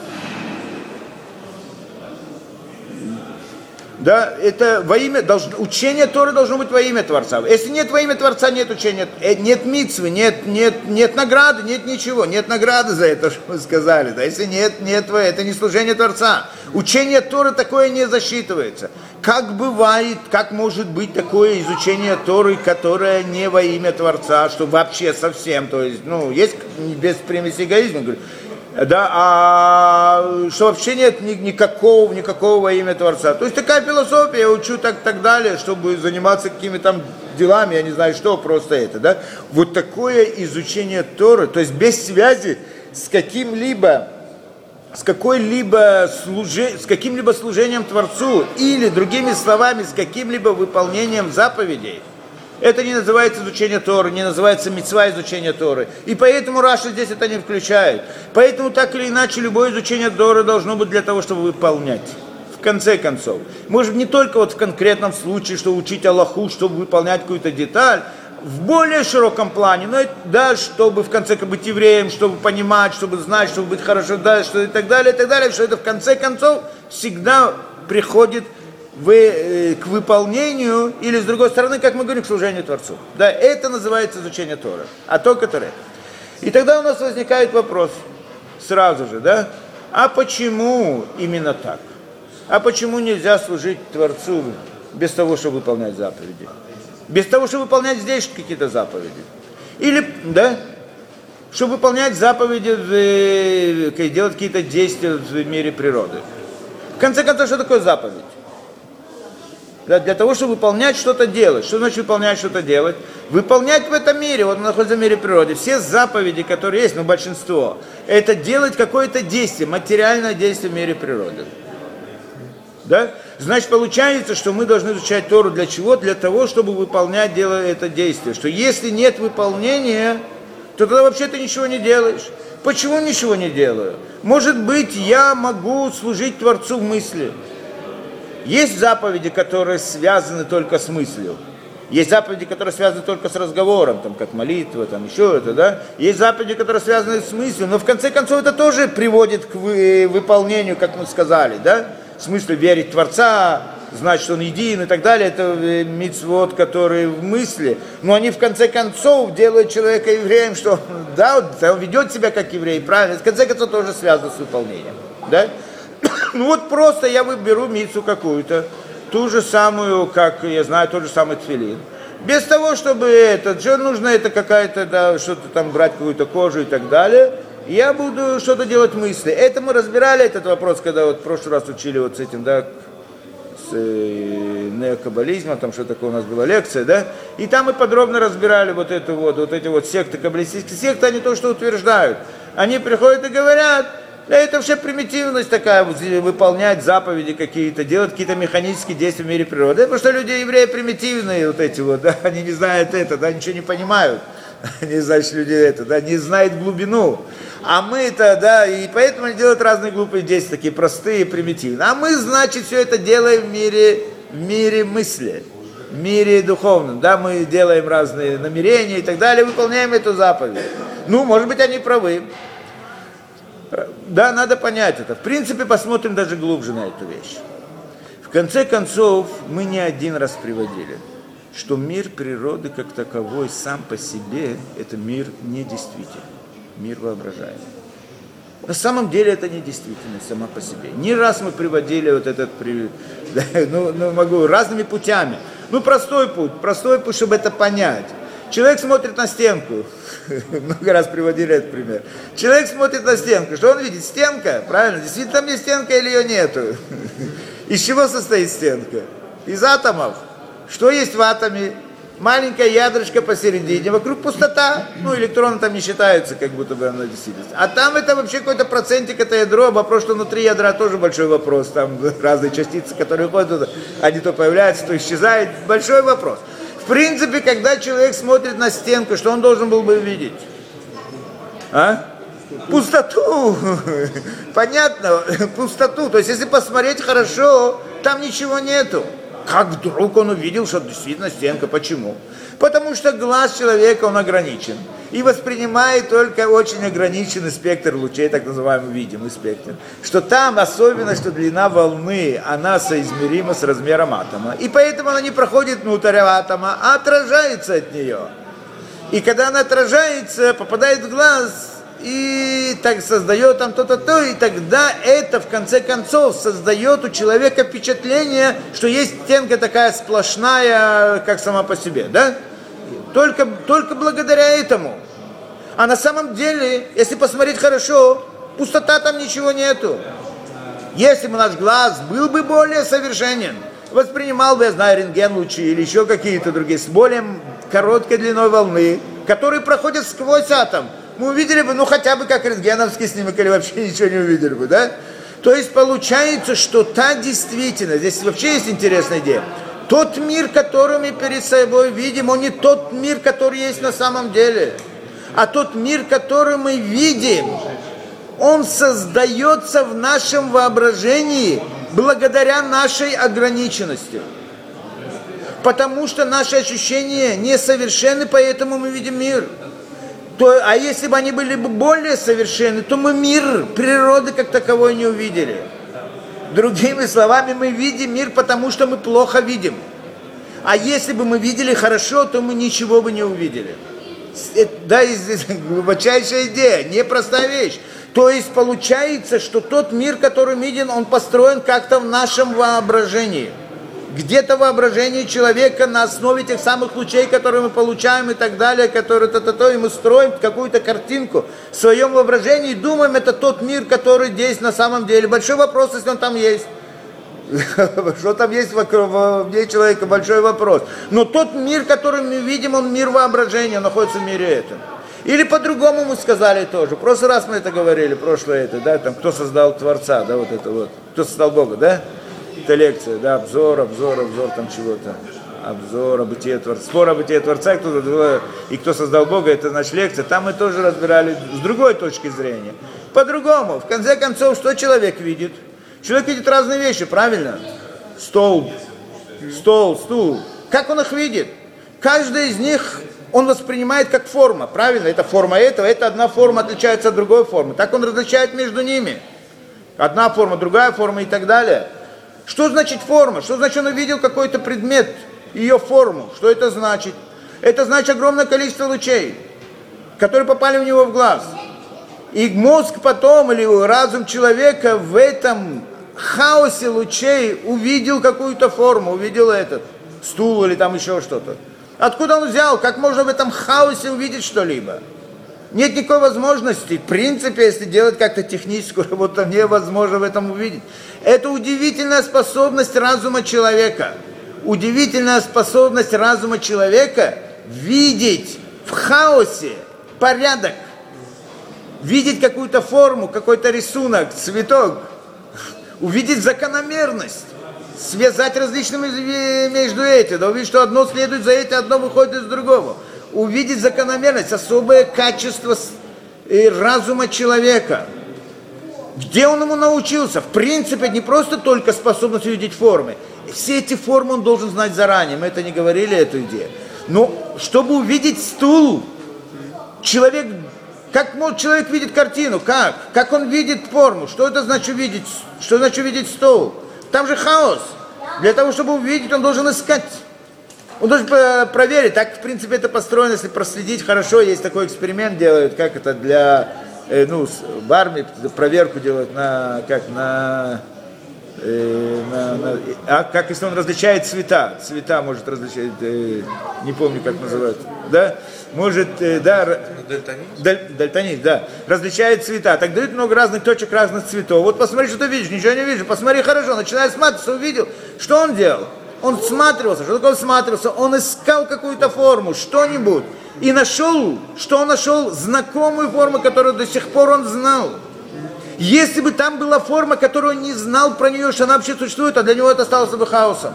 да, это во имя, должно, учение Торы должно быть во имя Творца. Если нет во имя Творца, нет учения, нет мицвы, нет, нет, нет награды, нет ничего, нет награды за это, что мы сказали. Да? Если нет, нет, это не служение Творца. Учение Торы такое не засчитывается. Как бывает, как может быть такое изучение Торы, которое не во имя Творца, что вообще совсем, то есть, ну, есть без примеси эгоизма, говорю, Да, а что вообще нет ни, никакого, никакого во имя Творца. То есть такая философия, я учу так так далее, чтобы заниматься какими-то там делами, я не знаю что, просто это, да. Вот такое изучение Торы, то есть без связи с каким-либо, с какой-либо служи, с каким-либо служением Творцу, или, другими словами, с каким-либо выполнением заповедей. Это не называется изучение Торы, не называется мицва изучения Торы. И поэтому Раши здесь это не включает. Поэтому так или иначе любое изучение Торы должно быть для того, чтобы выполнять. В конце концов. Может не только вот в конкретном случае, что учить Аллаху, чтобы выполнять какую-то деталь, в более широком плане, но это, да, чтобы в конце быть евреем, чтобы понимать, чтобы знать, чтобы быть хорошо, да, что и так далее, и так далее, что это в конце концов всегда приходит в, к выполнению, или с другой стороны, как мы говорим, к служению Творцу. Да, это называется изучение Торы, а то, которое. И тогда у нас возникает вопрос сразу же, да, а почему именно так? А почему нельзя служить Творцу без того, чтобы выполнять заповеди? Без того, чтобы выполнять здесь какие-то заповеди? Или, да, чтобы выполнять заповеди, делать какие-то действия в мире природы. В конце концов, что такое заповедь? Для, для того, чтобы выполнять что-то делать. Что значит выполнять что-то делать? Выполнять в этом мире, вот мы находимся в мире природы, все заповеди, которые есть, ну большинство, это делать какое-то действие, материальное действие в мире природы. Да? Значит, получается, что мы должны изучать Тору для чего? Для того, чтобы выполнять дело, это действие. Что если нет выполнения, то тогда вообще ты ничего не делаешь. Почему ничего не делаю? Может быть, я могу служить Творцу в мысли. Есть заповеди, которые связаны только с мыслью. Есть заповеди, которые связаны только с разговором, там, как молитва, там, еще это, да. Есть заповеди, которые связаны с мыслью, но в конце концов это тоже приводит к вы, выполнению, как мы сказали, да. В смысле верить в Творца, знать, что Он един и так далее, это мицвот, которые в мысли, но они в конце концов делают человека евреем, что да, он ведет себя как еврей, правильно, в конце концов тоже связано с выполнением, да. Ну вот просто я выберу мицву какую-то, ту же самую, как я знаю, тот же самый тфилин. Без того, чтобы это, что нужно, это какая-то, да, что-то там брать, какую-то кожу и так далее. Я буду что-то делать в мысли. Это мы разбирали, этот вопрос, когда вот в прошлый раз учили вот с этим, да, с э, неокаббализмом, там что такое у нас была лекция, да, и там мы подробно разбирали вот эту вот, вот эти вот секты, каббалистические секты, они то, что утверждают. Они приходят и говорят, да, это вообще примитивность такая, выполнять заповеди какие-то, делать какие-то механические действия в мире природы. Это потому что люди, евреи, примитивные вот эти вот, да, они не знают это, да, ничего не понимают. Не значит, люди это, да, не знают глубину. А мы-то, да, и поэтому они делают разные глупые действия, такие простые, примитивные. А мы, значит, все это делаем в мире, в мире мысли, в мире духовном, да, мы делаем разные намерения и так далее, выполняем эту заповедь. Ну, может быть, они правы. Да, надо понять это. В принципе, посмотрим даже глубже на эту вещь. В конце концов, мы не один раз приводили, что мир природы как таковой сам по себе, это мир недействительный, мир воображаемый. На самом деле это не действительность сама по себе. Не раз мы приводили вот этот, да, ну, ну могу, разными путями. Ну, простой путь, простой путь, чтобы это понять. Человек смотрит на стенку, много раз приводили этот пример. Человек смотрит на стенку, что он видит? Стенка, правильно? Действительно там есть стенка или ее нету? Из чего состоит стенка? Из атомов. Что есть в атоме? Маленькое ядрышко посередине, вокруг пустота. Ну, электроны там не считаются, как будто бы оно действительно. А там это вообще какой-то процентик, это ядро. Вопрос, что внутри ядра тоже большой вопрос. Там разные частицы, которые ходят, они то появляются, то исчезают. Большой вопрос. В принципе, когда человек смотрит на стенку, что он должен был бы видеть? А? Пустоту. Понятно? Пустоту. То есть, если посмотреть хорошо, там ничего нету. Как вдруг он увидел, что действительно стенка? Почему? Потому что глаз человека, он ограничен. И воспринимает только очень ограниченный спектр лучей, так называемый видимый спектр. Что там, особенно, что длина волны, она соизмерима с размером атома. И поэтому она не проходит внутрь атома, а отражается от нее. И когда она отражается, попадает в глаз, и так создает там то-то, то, и тогда это, в конце концов, создает у человека впечатление, что есть стенка такая сплошная, как сама по себе, да? Только, только благодаря этому. А на самом деле, если посмотреть хорошо, Пустота, там ничего нету. Если бы наш глаз был бы более совершенен, воспринимал бы, я знаю, рентген лучи или еще какие-то другие, с более короткой длиной волны, которые проходят сквозь атом, мы увидели бы, ну, хотя бы как рентгеновский снимок, или вообще ничего не увидели бы, да? То есть получается, что та действительно, здесь вообще есть интересная идея, тот мир, который мы перед собой видим, он не тот мир, который есть на самом деле, а тот мир, который мы видим, он создается в нашем воображении благодаря нашей ограниченности. Потому что наши ощущения несовершенны, поэтому мы видим мир. То, а если бы они были бы более совершенны, то мы мир природы как таковой не увидели. Другими словами, мы видим мир, потому что мы плохо видим. А если бы мы видели хорошо, то мы ничего бы не увидели. Это, да, здесь глубочайшая идея, непростая вещь. То есть получается, что тот мир, который виден, он построен как-то в нашем воображении. Где-то воображение человека на основе тех самых лучей, которые мы получаем и так далее, которые то-то-то, и мы строим какую-то картинку в своем воображении и думаем, это тот мир, который здесь на самом деле. Большой вопрос, если он там есть. Что там есть вокруг человека, большой вопрос. Но тот мир, который мы видим, он мир воображения, он находится в мире этом. Или по-другому мы сказали тоже. В прошлый раз мы это говорили, прошлое это, да, там, кто создал Творца, да, вот это вот. Кто создал Бога, да? Это лекция, да, обзор, обзор, обзор там чего-то. Обзор о бытие Творца. Спор о бытие Творца, кто, и кто создал Бога, это значит лекция. Там мы тоже разбирали с другой точки зрения. По-другому. В конце концов, что человек видит? Человек видит разные вещи, правильно? Стол, стол, стул. Как он их видит? Каждый из них он воспринимает как форма, правильно? Это форма этого, это одна форма отличается от другой формы. Так он различает между ними. Одна форма, другая форма и так далее. Что значит форма? Что значит он увидел какой-то предмет, ее форму? Что это значит? Это значит огромное количество лучей, которые попали у него в глаз. И мозг потом, или разум человека в этом хаосе лучей увидел какую-то форму, увидел этот стул или там еще что-то. Откуда он взял? Как можно в этом хаосе увидеть что-либо? Нет никакой возможности. В принципе, если делать как-то техническую работу, невозможно в этом увидеть. Это удивительная способность разума человека. Удивительная способность разума человека видеть в хаосе порядок. Видеть какую-то форму, какой-то рисунок, цветок. Увидеть закономерность. Связать различными между этим. Да, увидеть, что одно следует за этим, одно выходит из другого. Увидеть закономерность, особое качество разума человека. Где он ему научился? В принципе, не просто только способность увидеть формы. Все эти формы он должен знать заранее. Мы это не говорили, эту идею. Но чтобы увидеть стул, человек, как может человек видит картину? Как? Как он видит форму? Что это значит увидеть? Что значит увидеть стул? Там же хаос. Для того, чтобы увидеть, он должен искать. Он должен проверить, так, в принципе, это построено, если проследить хорошо, есть такой эксперимент делают, как это для, э, ну, в армии проверку делают на, как, на, э, на, на а как если он различает цвета, цвета может различать, э, не помню, как называют, да, может, э, да, Дальтонист? Даль, дальтонист, да, различает цвета, так дают много разных точек, разных цветов, вот посмотри, что ты видишь, ничего не видишь, посмотри хорошо, начинает смотреться, увидел, что он делал? Он всматривался. Что такое всматривался? Он искал какую-то форму, что-нибудь. И нашел, что он нашел? Знакомую форму, которую до сих пор он знал. Если бы там была форма, которую он не знал про нее, что она вообще существует, а для него это осталось бы хаосом.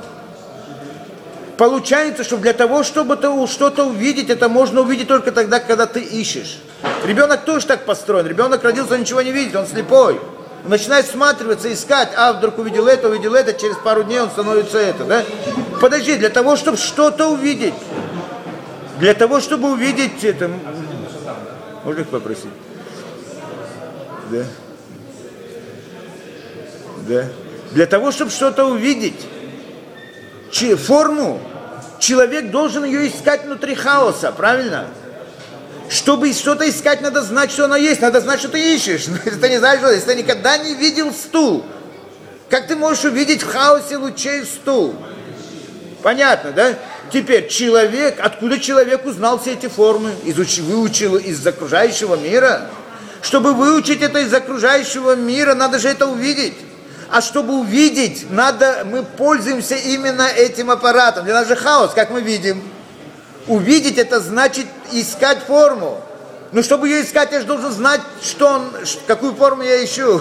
Получается, что для того, чтобы что-то увидеть, это можно увидеть только тогда, когда ты ищешь. Ребенок тоже так построен. Ребенок родился, он ничего не видит, он слепой. Он начинает всматриваться, искать, а вдруг увидел это, увидел это, через пару дней он становится это, да? Подожди, для того, чтобы что-то увидеть, для того, чтобы увидеть это, можно их попросить? Да? Да? Для того, чтобы что-то увидеть, форму, человек должен ее искать внутри хаоса, правильно? Чтобы что-то искать, надо знать, что оно есть, надо знать, что ты ищешь. Если ты не знаешь, что, если ты никогда не видел стул, как ты можешь увидеть в хаосе лучей стул? Понятно, да? Теперь человек, откуда человек узнал все эти формы? Изучил, выучил из окружающего мира? Чтобы выучить это из окружающего мира, надо же это увидеть. А чтобы увидеть, надо, мы пользуемся именно этим аппаратом. Для нас же хаос, как мы видим. Увидеть это значит искать форму. Но чтобы ее искать, я же должен знать, что он, какую форму я ищу.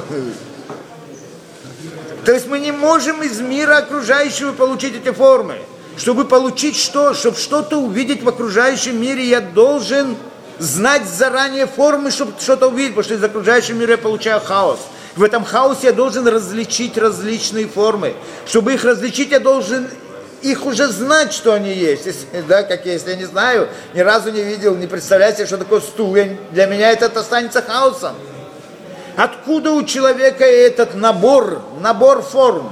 То есть мы не можем из мира окружающего получить эти формы. Чтобы получить что? Чтобы что-то увидеть в окружающем мире, я должен знать заранее формы, чтобы что-то увидеть, потому что из окружающего мира я получаю хаос. В этом хаосе я должен различить различные формы. Чтобы их различить, я должен их уже знать, что они есть. Если, да, как если я не знаю, ни разу не видел, не представляю себе, что такое стул, для меня это останется хаосом. Откуда у человека этот набор, набор форм?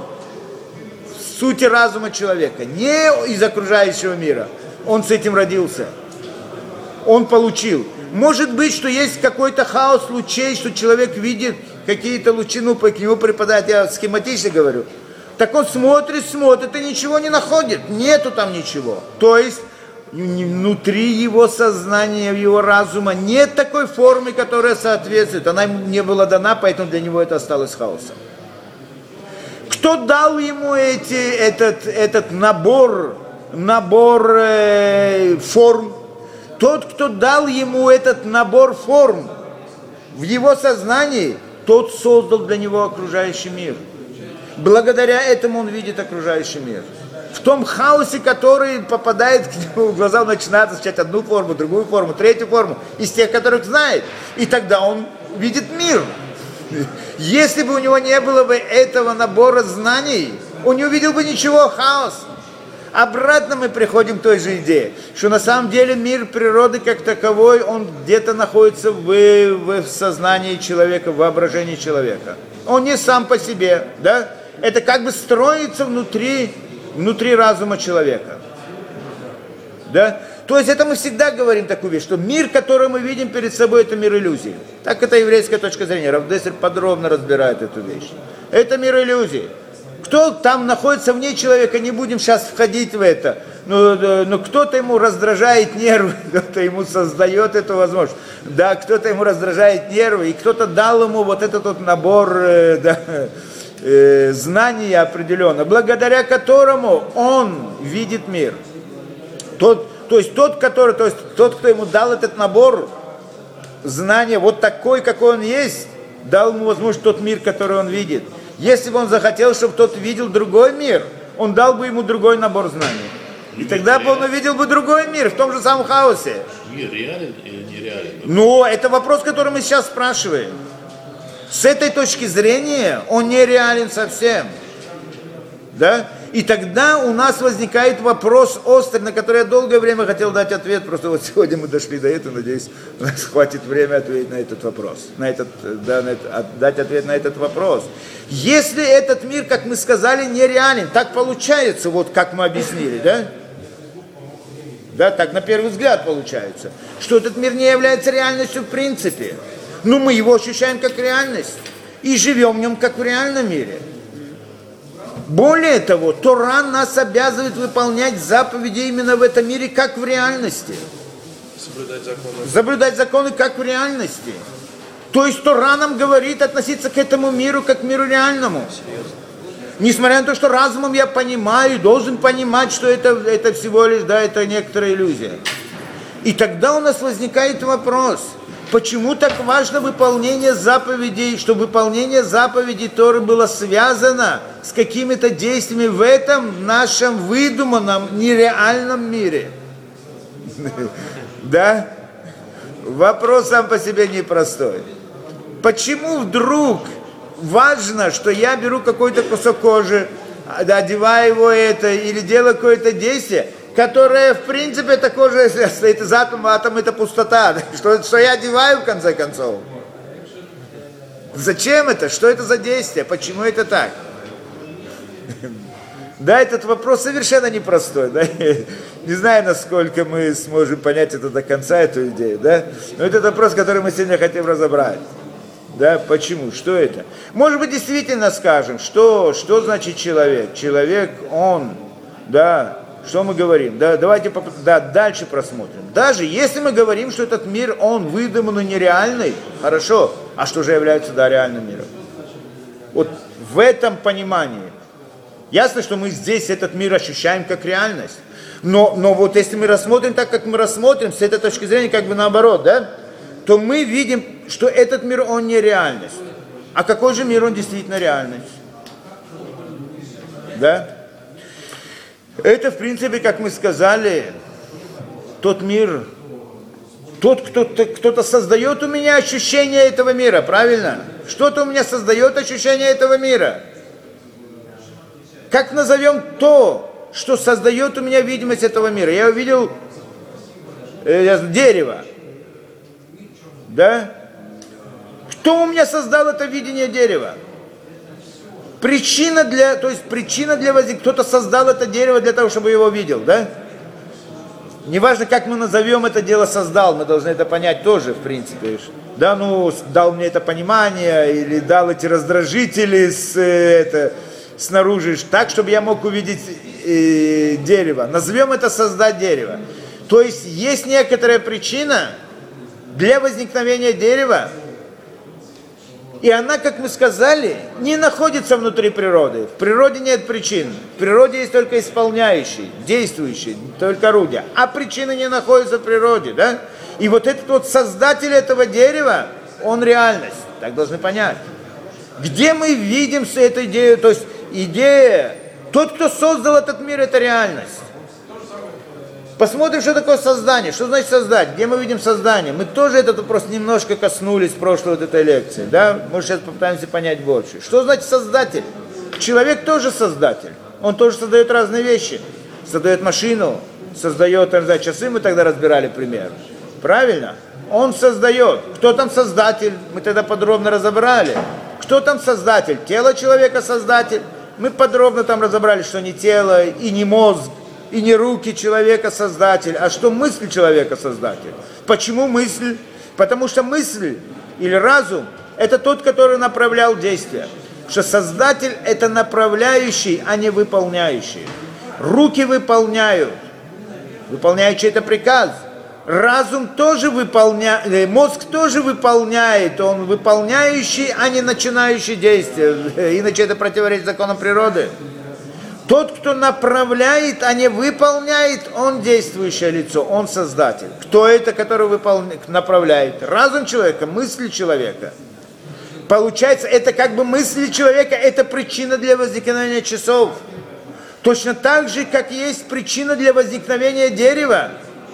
В сути разума человека. Не из окружающего мира. Он с этим родился. Он получил. Может быть, что есть какой-то хаос лучей, что человек видит какие-то лучи, ну, к нему припадают, я схематично говорю. Так он смотрит, смотрит и ничего не находит. Нету там ничего. То есть внутри его сознания, его разума нет такой формы, которая соответствует. Она ему не была дана, поэтому для него это осталось хаосом. Кто дал ему эти, этот, этот набор, набор э, форм? Тот, кто дал ему этот набор форм в его сознании, тот создал для него окружающий мир. Благодаря этому он видит окружающий мир. В том хаосе, который попадает к нему в глаза, он начинает изучать одну форму, другую форму, третью форму, из тех, которых знает. И тогда он видит мир. Если бы у него не было бы этого набора знаний, он не увидел бы ничего, хаос. Обратно мы приходим к той же идее, что на самом деле мир природы как таковой, он где-то находится в, в сознании человека, в воображении человека. Он не сам по себе, да? Это как бы строится внутри, внутри разума человека. Да? То есть это мы всегда говорим такую вещь, что мир, который мы видим перед собой, это мир иллюзий. Так это еврейская точка зрения. Рав Дессер подробно разбирает эту вещь. Это мир иллюзий. Кто там находится вне человека, не будем сейчас входить в это, но, но кто-то ему раздражает нервы, кто-то ему создает эту возможность, да, кто-то ему раздражает нервы, и кто-то дал ему вот этот вот набор э, да, э, знаний определенно, благодаря которому он видит мир. Тот, то есть тот, который, то есть тот, кто ему дал этот набор знания, вот такой, какой он есть, дал ему возможность тот мир, который он видит. Если бы он захотел, чтобы тот видел другой мир, он дал бы ему другой набор знаний. И тогда бы он увидел бы другой мир в том же самом хаосе. Мир реален или нереален? Ну, это вопрос, который мы сейчас спрашиваем. С этой точки зрения он нереален совсем. Да? И тогда у нас возникает вопрос острый, на который я долгое время хотел дать ответ, просто вот сегодня мы дошли до этого, надеюсь, у нас хватит времени ответить на этот вопрос, на этот, да, на этот, дать ответ на этот вопрос. Если этот мир, как мы сказали, нереален, так получается, вот как мы объяснили, да? Да, так на первый взгляд получается, что этот мир не является реальностью в принципе, но мы его ощущаем как реальность и живем в нем как в реальном мире. Более того, Тора нас обязывает выполнять заповеди именно в этом мире, как в реальности. Соблюдать законы. Соблюдать законы, как в реальности. То есть Тора нам говорит относиться к этому миру, как к миру реальному. Серьезно. Несмотря на то, что разумом я понимаю, должен понимать, что это, это всего лишь, да, это некоторая иллюзия. И тогда у нас возникает вопрос, почему так важно выполнение заповедей, чтобы выполнение заповедей Торы было связано с какими-то действиями в этом нашем выдуманном, нереальном мире? Да? Вопрос сам по себе непростой. Почему вдруг важно, что я беру какой-то кусок кожи, одеваю его это, или делаю какое-то действие, которое, в принципе, эта кожа состоит из атома, атом это пустота, что, что я одеваю, в конце концов. Зачем это? Что это за действие? Почему это так? Да, этот вопрос совершенно непростой, да? Не знаю, насколько мы сможем понять это до конца, эту идею, да? Но это вопрос, который мы сегодня хотим разобрать. Да, почему? Что это? Может быть, действительно скажем, что, что значит человек? Человек, он, да, что мы говорим? Да, давайте поп- да, дальше просмотрим. Даже если мы говорим, что этот мир, он выдуманный, нереальный, хорошо, а что же является, да, реальным миром? Вот в этом понимании. Ясно, что мы здесь этот мир ощущаем как реальность. Но, но вот если мы рассмотрим так, как мы рассмотрим, с этой точки зрения, как бы наоборот, да, то мы видим, что этот мир, он не реальность. А какой же мир, он действительно реальность? Да? Это, в принципе, как мы сказали, тот мир, тот, кто-то, кто-то создает у меня ощущение этого мира, правильно? Что-то у меня создает ощущение этого мира. Как назовем то, что создает у меня видимость этого мира? Я увидел э, дерево. Да? Кто у меня создал это видение дерева? Причина для, то есть причина для возникновения, кто-то создал это дерево для того, чтобы его видел, да? Неважно, как мы назовем это дело создал, мы должны это понять тоже, в принципе. Да, ну, дал мне это понимание, или дал эти раздражители с, это, снаружи, так, чтобы я мог увидеть э, дерево. Назовем это создать дерево. То есть есть некоторая причина для возникновения дерева, и она, как мы сказали, не находится внутри природы. В природе нет причин. В природе есть только исполняющий, действующий, только орудие. А причины не находятся в природе, да? И вот этот вот создатель этого дерева, он реальность. Так должны понять. Где мы видим с этой идеей, то есть идея, тот, кто создал этот мир, это реальность. Посмотрим, что такое создание. Что значит создать? Где мы видим создание? Мы тоже этот вопрос немножко коснулись в прошлой вот этой лекции. Да? Мы сейчас попытаемся понять больше. Что значит создатель? Человек тоже создатель. Он тоже создает разные вещи. Создает машину, создает, не знаю, часы, мы тогда разбирали пример. Правильно? Он создает. Кто там создатель? Мы тогда подробно разобрали. Кто там создатель? Тело человека создатель. Мы подробно там разобрали, что не тело и не мозг, и не руки человека создатель, а что мысль человека создатель. Почему мысль? Потому что мысль или разум – это тот, который направлял действия. Что создатель – это направляющий, а не выполняющий. Руки выполняют, выполняют чей-то приказ. Разум тоже выполняет, мозг тоже выполняет, он выполняющий, а не начинающий действия. Иначе это противоречит законам природы. Тот, кто направляет, а не выполняет, он действующее лицо, он создатель. Кто это, который выполняет, направляет? Разум человека, мысли человека. Получается, это как бы мысли человека, это причина для возникновения часов. Точно так же, как есть причина для возникновения дерева.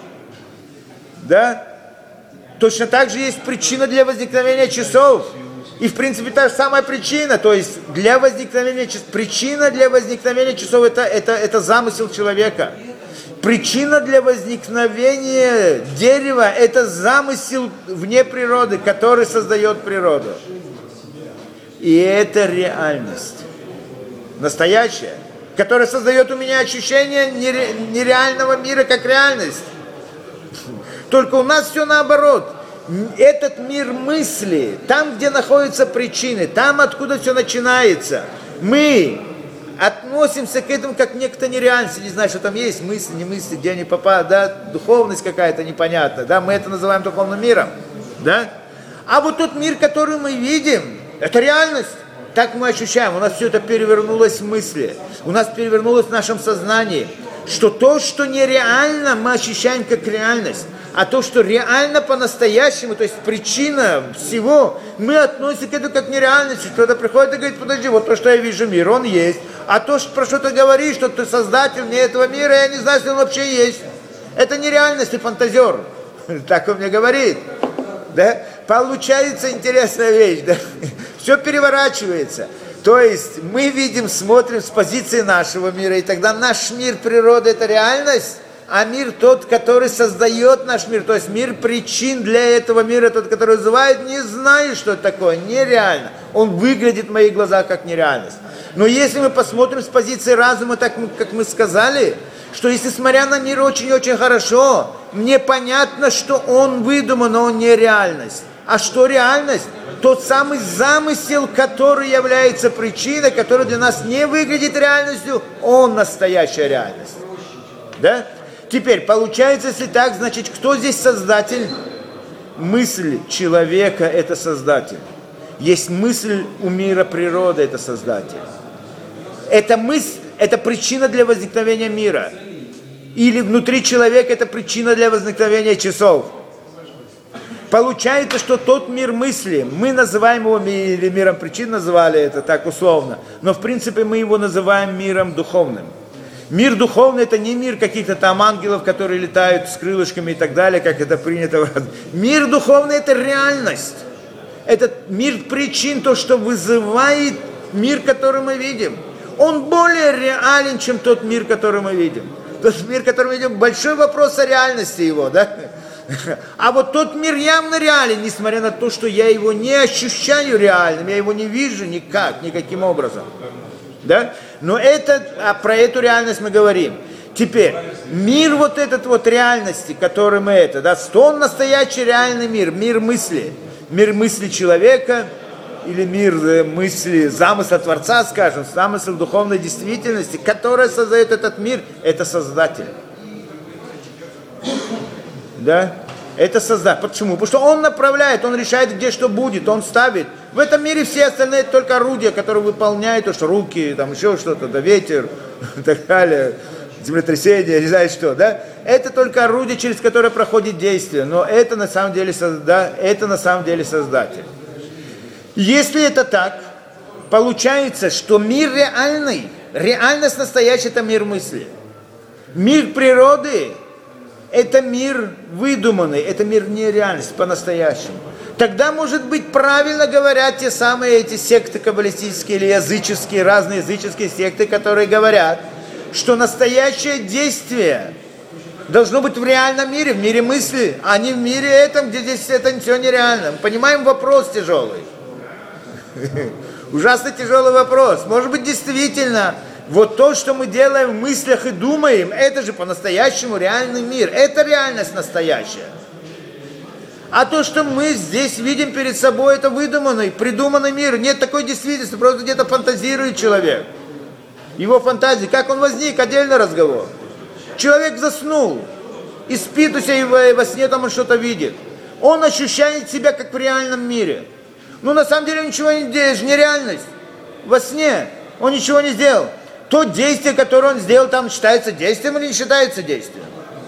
Да? Точно так же есть причина для возникновения часов. И, в принципе, та же самая причина, то есть для возникновения, причина для возникновения часов это, это, это замысел человека. Причина для возникновения дерева это замысел вне природы, который создает природу. И это реальность. Настоящая, которая создает у меня ощущение нере, нереального мира как реальность. Только у нас все наоборот. Этот мир мысли, там, где находятся причины, там, откуда все начинается, мы относимся к этому как некто нереальности, не знаю, что там есть, мысли, не мысли, где они попадают, да, духовность какая-то непонятная, да, мы это называем духовным миром, да, а вот тот мир, который мы видим, это реальность, так мы ощущаем, у нас все это перевернулось в мысли, у нас перевернулось в нашем сознании, что то, что нереально, мы ощущаем как реальность. А то, что реально по-настоящему, то есть причина всего, мы относимся к этому как нереальности. Кто-то приходит и говорит, подожди, вот то, что я вижу мир, он есть. А то, что, про что ты говоришь, что ты создатель не этого мира, я не знаю, если он вообще есть. Это нереальность, ты фантазер. Так он мне говорит. Да? Получается интересная вещь. Да? Все переворачивается. То есть мы видим, смотрим с позиции нашего мира, и тогда наш мир природы – это реальность. А мир тот, который создает наш мир, то есть мир причин для этого мира, тот, который вызывает, не знаю, что это такое, нереально. Он выглядит в моих глазах как нереальность. Но если мы посмотрим с позиции разума, так как мы сказали, что если смотря на мир очень-очень хорошо, мне понятно, что он выдуман, но он не реальность. А что реальность? Тот самый замысел, который является причиной, который для нас не выглядит реальностью, он настоящая реальность. Да? Теперь, получается, если так, значит, кто здесь создатель? Мысль человека – это создатель. Есть мысль у мира природы – это создатель. Эта мысль – это причина для возникновения мира. Или внутри человека – это причина для возникновения часов. Получается, что тот мир мысли, мы называем его или миром причин, называли это так условно, но в принципе мы его называем миром духовным. Мир духовный – это не мир каких-то там ангелов, которые летают с крылышками и так далее, как это принято. Мир духовный – это реальность. Это мир причин, то, что вызывает мир, который мы видим. Он более реален, чем тот мир, который мы видим. Тот мир, который мы видим, большой вопрос о реальности его, да? А вот тот мир явно реален, несмотря на то, что я его не ощущаю реальным, я его не вижу никак, никаким образом. Да? Но это, а про эту реальность мы говорим. Теперь, мир вот этот вот реальности, который мы это, да, он настоящий реальный мир, мир мысли. Мир мысли человека, или мир мысли, замысла Творца, скажем, замысл духовной действительности, которая создает этот мир, это Создатель. Да? Это создатель. Почему? Потому что он направляет, он решает, где что будет, он ставит. В этом мире все остальные только орудия, которые выполняют, то, что руки, там еще что-то, да, ветер и так далее, землетрясение, не знаю что, да? Это только орудие, через которое проходит действие, но это на самом деле, да, это на самом деле создатель. Если это так, получается, что мир реальный, реальность настоящая – это мир мысли. Мир природы – это мир выдуманный, это мир нереальности по-настоящему. Тогда, может быть, правильно говорят те самые эти секты каббалистические или языческие, разные языческие секты, которые говорят, что настоящее действие должно быть в реальном мире, в мире мысли, а не в мире этом, где здесь это все нереально. Мы понимаем, вопрос тяжелый. Ужасно тяжелый вопрос. Может быть, действительно, вот то, что мы делаем в мыслях и думаем, это же по-настоящему реальный мир. Это реальность настоящая. А то, что мы здесь видим перед собой, это выдуманный, придуманный мир. Нет такой действительности, просто где-то фантазирует человек. Его фантазии, как он возник, отдельный разговор. Человек заснул и спит у себя, и во сне там он что-то видит. Он ощущает себя как в реальном мире. Но на самом деле ничего не делаешь, нереальность. Во сне он ничего не сделал. То действие, которое он сделал, там считается действием или не считается действием?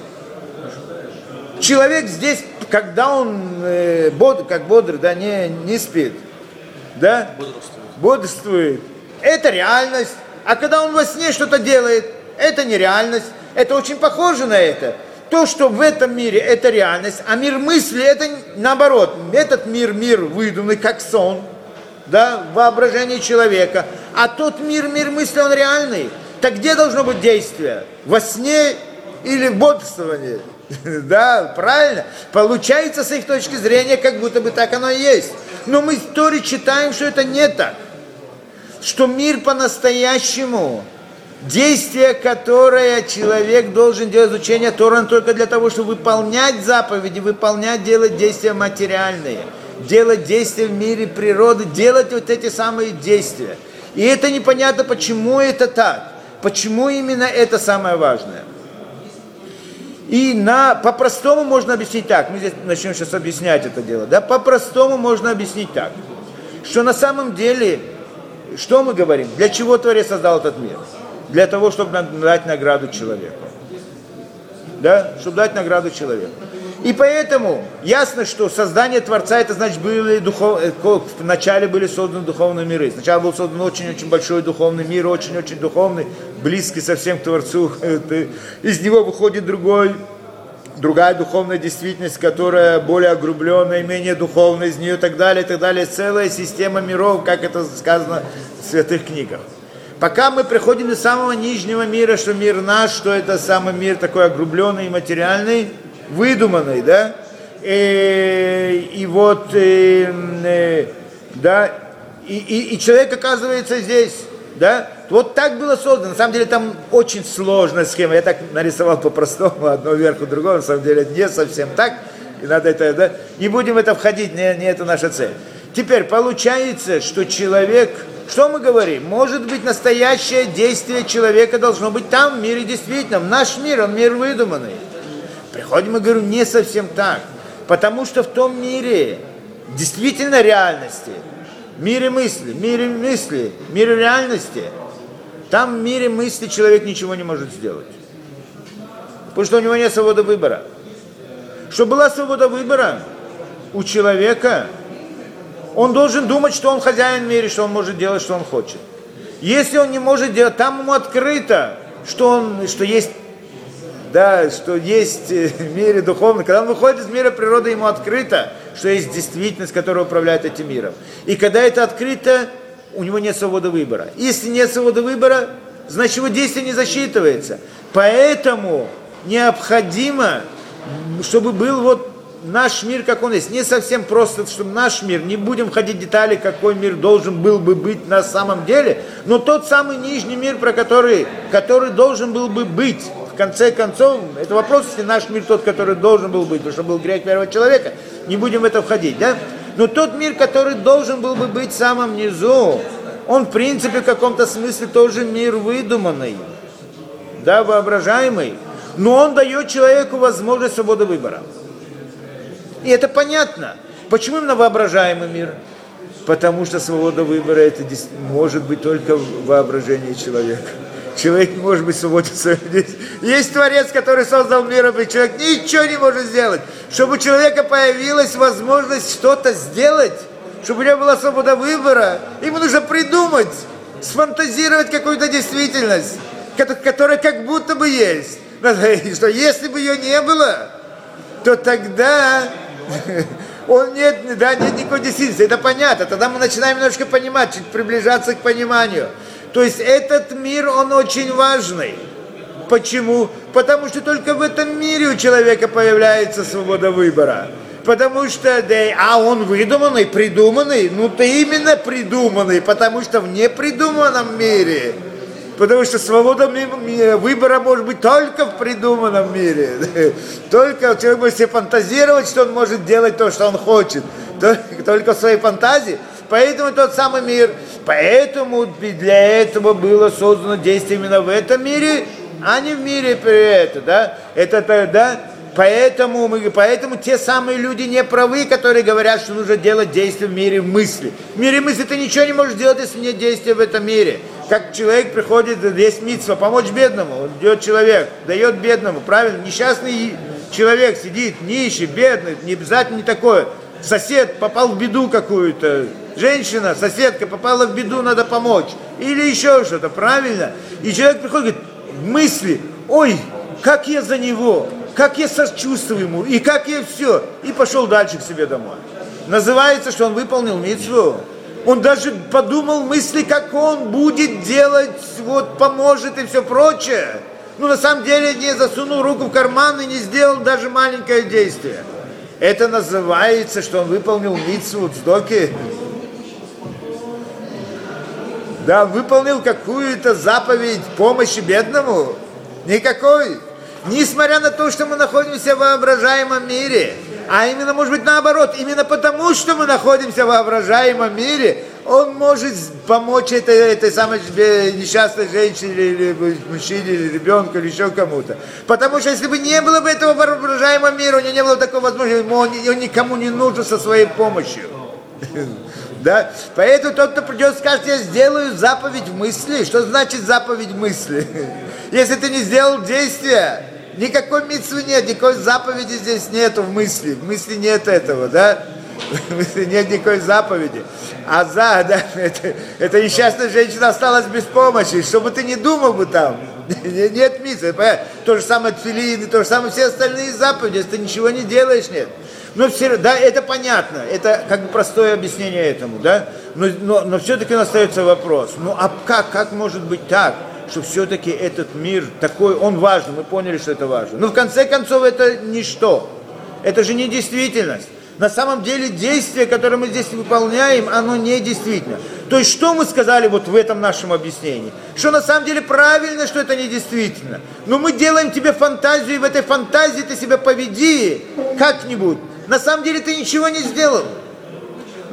Человек здесь, когда он э, бодр, как бодрый, да, не, не спит, да, бодрствует. бодрствует, это реальность. А когда он во сне что-то делает, это нереальность. Это очень похоже на это. То, что в этом мире, это реальность, а мир мысли, это наоборот. Этот мир, мир выдуманный, как сон, да, воображение человека. А тот мир, мир мысли, он реальный. Так где должно быть действие? Во сне или в бодрствовании? Да, правильно. Получается, с их точки зрения, как будто бы так оно и есть. Но мы в Торе читаем, что это не так. Что мир по-настоящему, действие, которое человек должен делать, изучение Торы, только для того, чтобы выполнять заповеди, выполнять, делать действия материальные, делать действия в мире природы, делать вот эти самые действия. И это непонятно, почему это так, почему именно это самое важное. И на, по-простому можно объяснить так, мы здесь начнем сейчас объяснять это дело, да, по-простому можно объяснить так, что на самом деле, что мы говорим, для чего Творец создал этот мир? Для того, чтобы дать награду человеку. Да? Чтобы дать награду человеку. И поэтому ясно, что создание Творца, это значит, были духов... вначале были созданы духовные миры. Сначала был создан очень-очень большой духовный мир, очень-очень духовный, близкий совсем к Творцу. Из него выходит другой, другая духовная действительность, которая более огрубленная, менее духовная, из нее и так далее, и так далее. Целая система миров, как это сказано в святых книгах. Пока мы приходим до самого нижнего мира, что мир наш, что это самый мир такой огрубленный и материальный, выдуманный, да, и, и вот, и, и, да, и, и, и человек оказывается здесь, да, вот так было создано. На самом деле там очень сложная схема, я так нарисовал по-простому, одно вверху другое, на самом деле не совсем так, и надо это, да, не будем в это входить, не, не это наша цель. Теперь получается, что человек Что мы говорим? Может быть, настоящее действие человека должно быть там, в мире действительном. Наш мир, он мир выдуманный. Приходим и говорим, не совсем так. Потому что в том мире действительно реальности, в мире мысли, в мире мысли, в мире реальности, там в мире мысли человек ничего не может сделать. Потому что у него нет свободы выбора. Чтобы была свобода выбора у человека, он должен думать, что он хозяин в мире, что он может делать, что он хочет. Если он не может делать, там ему открыто, что, он, что есть, да, что есть в мире духовном. Когда он выходит из мира природы, ему открыто, что есть действительность, которая управляет этим миром. И когда это открыто, у него нет свободы выбора. Если нет свободы выбора, значит его действие не засчитывается. Поэтому необходимо, чтобы был вот наш мир, как он есть. Не совсем просто, чтобы наш мир, не будем входить в детали, какой мир должен был бы быть на самом деле, но тот самый нижний мир, про который, который должен был бы быть. В конце концов, это вопрос, если наш мир тот, который должен был быть, потому что был грех первого человека, не будем в это входить, да? Но тот мир, который должен был бы быть в самом низу, он в принципе в каком-то смысле тоже мир выдуманный, да, воображаемый, но он дает человеку возможность свободы выбора. И это понятно. Почему именно воображаемый мир? Потому что свобода выбора это может быть только в воображении человека. Человек не может быть свободен в своем действии. Есть Творец, который создал мир, и человек ничего не может сделать. Чтобы у человека появилась возможность что-то сделать, чтобы у него была свобода выбора, ему нужно придумать, сфантазировать какую-то действительность, которая как будто бы есть. Что если бы ее не было, то тогда он нет, да, нет никакой действительности. Это понятно. Тогда мы начинаем немножко понимать, чуть приближаться к пониманию. То есть этот мир, он очень важный. Почему? Потому что только в этом мире у человека появляется свобода выбора. Потому что, да, а он выдуманный, придуманный, ну ты именно придуманный, потому что в непридуманном мире. Потому что свобода выбора может быть только в придуманном мире. Только человек может себе фантазировать, что он может делать то, что он хочет. Только в своей фантазии. Поэтому тот самый мир. Поэтому для этого было создано действие именно в этом мире, а не в мире это, да? Это, да? Поэтому, мы, поэтому те самые люди не правы, которые говорят, что нужно делать действия в мире мысли. В мире мысли ты ничего не можешь делать, если нет действия в этом мире. Как человек приходит, есть мицва, помочь бедному, он идет человек, дает бедному, правильно, несчастный человек сидит, нищий, бедный, не обязательно не такое. Сосед попал в беду какую-то, женщина, соседка попала в беду, надо помочь. Или еще что-то, правильно? И человек приходит, говорит, мысли, ой, как я за него, как я сочувствую ему, и как я все, и пошел дальше к себе домой. Называется, что он выполнил мицву. Он даже подумал мысли, как он будет делать, вот поможет и все прочее. Ну, на самом деле, не засунул руку в карман и не сделал даже маленькое действие. Это называется, что он выполнил мицву цдоки. Да, выполнил какую-то заповедь помощи бедному. Никакой. Несмотря на то, что мы находимся в воображаемом мире. А именно, может быть, наоборот, именно потому, что мы находимся в воображаемом мире, он может помочь этой, этой самой несчастной женщине, или мужчине, или ребенку, или еще кому-то. Потому что если бы не было бы этого воображаемого мира, у него не было такой возможности, он, он никому не нужен со своей помощью. Да? Поэтому тот, кто придет, скажет, я сделаю заповедь в мысли. Что значит заповедь в мысли? Если ты не сделал действия, никакой мицвы нет, никакой заповеди здесь нету в мысли. В мысли нет этого, да? В мысли нет никакой заповеди. А за, да, это, это несчастная женщина осталась без помощи. Чтобы ты не думал бы там, нет мицвы. То же самое тфилин, то же самое все остальные заповеди. Если ты ничего не делаешь, нет. Но все, да, это понятно, это как бы простое объяснение этому, да, но, но, но все-таки остается вопрос, ну а как, как может быть так, что все-таки этот мир такой, он важный, мы поняли, что это важно, но в конце концов это ничто, это же не действительность. На самом деле действие, которое мы здесь выполняем, оно не действительно. То есть что мы сказали вот в этом нашем объяснении? Что на самом деле правильно, что это не действительно. Но мы делаем тебе фантазию, и в этой фантазии ты себя поведи как-нибудь. На самом деле ты ничего не сделал.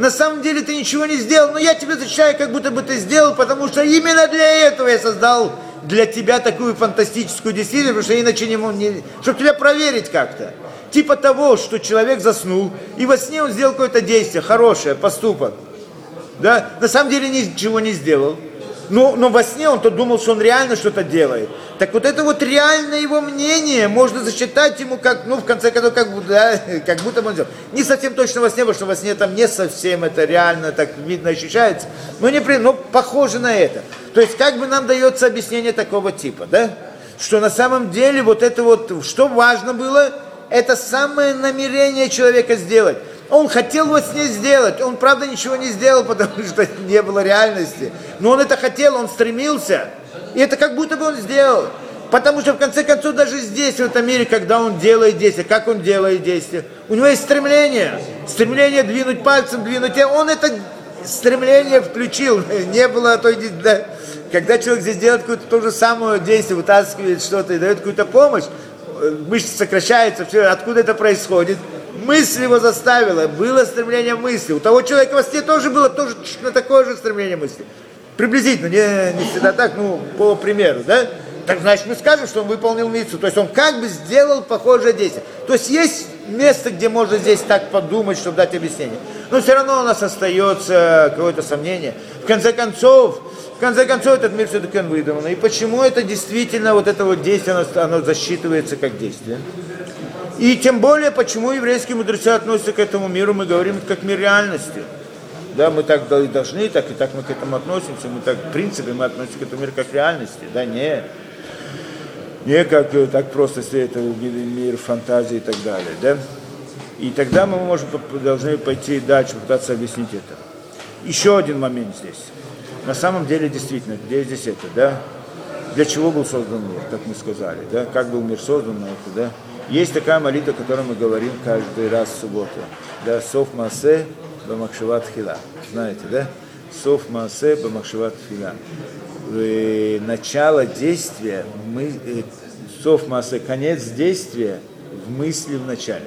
на самом деле ты ничего не сделал, но я тебе зачитаю, как будто бы ты сделал, потому что именно для этого я создал для тебя такую фантастическую действительность, потому что иначе не мог, не, чтобы тебя проверить как-то. Типа того, что человек заснул, и во сне он сделал какое-то действие, хорошее, поступок. Да? На самом деле ничего не сделал. Но, но во сне он-то думал, что он реально что-то делает. Так вот это вот реальное его мнение можно засчитать ему как, ну, в конце концов, как, да, как будто бы он сделал. Не совсем точно во сне, потому что во сне там не совсем это реально так видно ощущается, но, не, но похоже на это. То есть как бы нам дается объяснение такого типа, да? Что на самом деле вот это вот, что важно было, это самое намерение человека сделать. Он хотел во сне сделать, он, правда, ничего не сделал, потому что не было реальности. Но он это хотел, он стремился, и это как будто бы он сделал. Потому что, в конце концов, даже здесь, в этом мире, когда он делает действие, как он делает действие, у него есть стремление, стремление двинуть пальцем, двинуть, он это стремление включил, не было той, да, когда человек здесь делает какое-то то же самое действие, вытаскивает что-то и дает какую-то помощь, мышцы сокращаются, все, откуда это происходит? Мысль его заставила, было стремление мысли. У того человека во сне тоже было тоже такое же стремление мысли. Приблизительно, не, не всегда так, ну, по примеру, да? Так значит, мы скажем, что он выполнил мицву. То есть он как бы сделал похожее действие. То есть есть место, где можно здесь так подумать, чтобы дать объяснение. Но все равно у нас остается какое-то сомнение. В конце концов, в конце концов, этот мир все-таки он выдуман. И почему это действительно, вот это вот действие, оно, оно засчитывается как действие? И тем более, почему еврейские мудрецы относятся к этому миру, мы говорим, это как мир реальности. Да, мы так и должны, так и так мы к этому относимся, мы так, в принципе, мы относимся к этому миру как к реальности. Да, не, не как так просто, если это мир фантазии и так далее. Да? И тогда мы можем, должны пойти дальше, пытаться объяснить это. Еще один момент здесь. На самом деле, действительно, где здесь это, да? Для чего был создан мир, как мы сказали, да? Как был мир создан на это, да? Есть такая молитва, о которой мы говорим каждый раз в субботу. Да, Соф Маасе Бамахшават Хила. Знаете, да? Соф Маасе Бамахшават Хила. Начало действия, мы, Соф Маасе, конец действия в мысли в начале.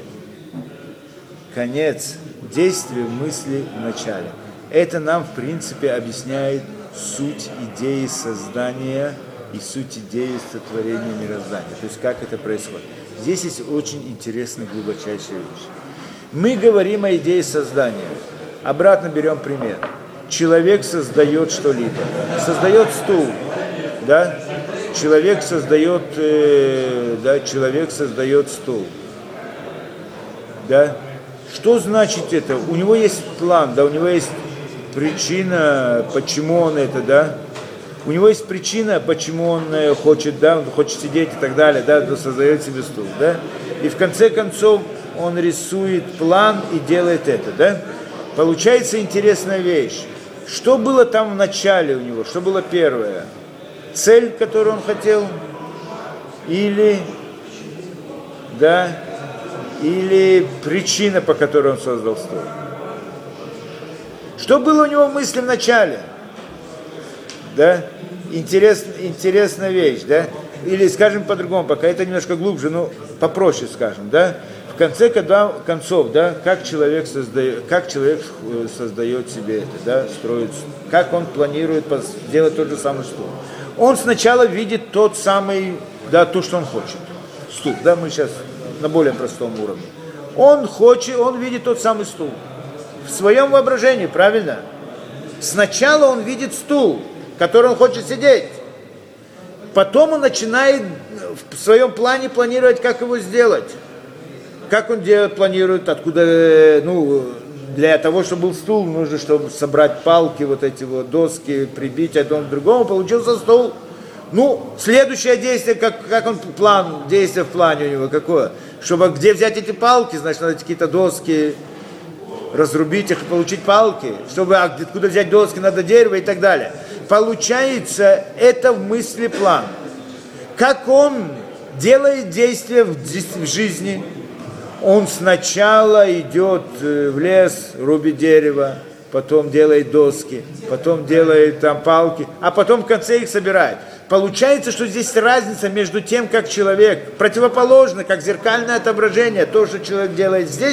Конец действия в мысли в начале. Это нам, в принципе, объясняет суть идеи создания и суть идеи сотворения мироздания. То есть, как это происходит. Здесь есть очень интересная, глубочайшая вещь. Мы говорим о идее создания. Обратно берем пример. Человек создает что-либо. Создает стул. Да? Человек создает, э, да, человек создает стул. Да? Что значит это? У него есть план, да, у него есть причина, почему он это, да? У него есть причина, почему он хочет, да, он хочет сидеть и так далее, да, создает себе стул, да. И в конце концов он рисует план и делает это, да. Получается интересная вещь. Что было там в начале у него? Что было первое? Цель, которую он хотел? Или, да, или причина, по которой он создал стул? Что было у него в мысли в начале? Да? Интерес, интересная вещь, да? Или, скажем по-другому, пока это немножко глубже, но попроще скажем, да? В конце когда, концов, да, как человек создает, как человек создает себе это, да, строит, как он планирует сделать тот же самый стул. Он сначала видит тот самый, да, то, что он хочет. Стул, да, мы сейчас на более простом уровне. Он хочет, он видит тот самый стул. В своем воображении, правильно? Сначала он видит стул, в котором он хочет сидеть. Потом он начинает в своем плане планировать, как его сделать. Как он делает, планирует, откуда, ну, для того, чтобы был стул, нужно, чтобы собрать палки, вот эти вот доски, прибить одно к другому, получился стул. Ну, следующее действие, как, как он план, действие в плане у него какое? Чтобы где взять эти палки, значит, надо какие-то доски разрубить их и получить палки. Чтобы откуда взять доски, надо дерево и так далее. Получается, это в мысли план. Как он делает действия в, в жизни? Он сначала идет в лес, рубит дерево, потом делает доски, потом делает там палки, а потом в конце их собирает. Получается, что здесь разница между тем, как человек, противоположно, как зеркальное отображение, то, что человек делает здесь,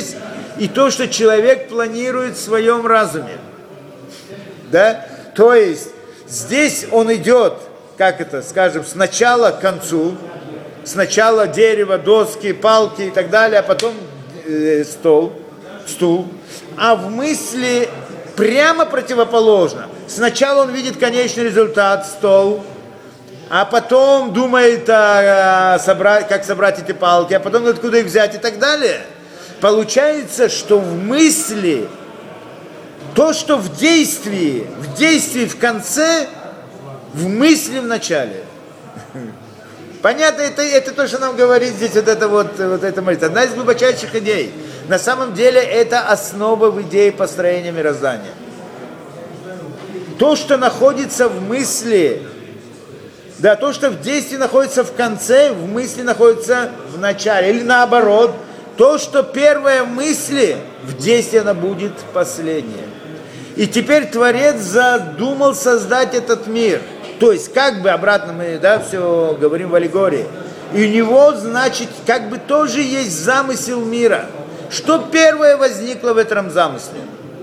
и то, что человек планирует в своем разуме. Да? То есть здесь он идет, как это, скажем, сначала к концу, сначала дерево, доски, палки и так далее, а потом э, стол, стул. А в мысли прямо противоположно. Сначала он видит конечный результат, стол, а потом думает, а, собрать, как собрать эти палки, а потом откуда их взять и так далее. Получается, что в мысли то, что в действии, в действии в конце, в мысли в начале. Понятно, это, это то, что нам говорит здесь вот это вот, вот это молитва. Одна из глубочайших идей. На самом деле это основа в идее построения мироздания. То, что находится в мысли, да, то, что в действии находится в конце, в мысли находится в начале. Или наоборот, то, что первая в мысли, в действии она будет последняя. И теперь Творец задумал создать этот мир. То есть, как бы, обратно мы, да, все говорим в аллегории. И у него, значит, как бы тоже есть замысел мира. Что первое возникло в этом замысле?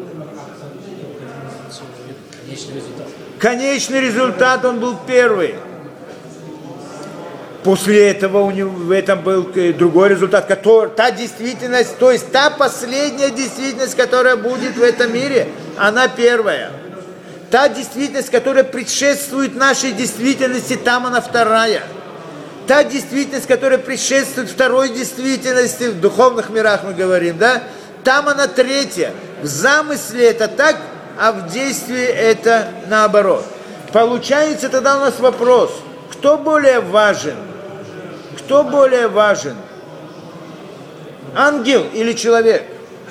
Конечный результат. Конечный результат, он был первый. После этого у него в этом был другой результат, который, та действительность, то есть та последняя действительность, которая будет в этом мире, она первая. Та действительность, которая предшествует нашей действительности, там она вторая. Та действительность, которая предшествует второй действительности, в духовных мирах мы говорим, да, там она третья. В замысле это так, а в действии это наоборот. Получается тогда у нас вопрос, кто более важен? Кто более важен? Ангел или человек?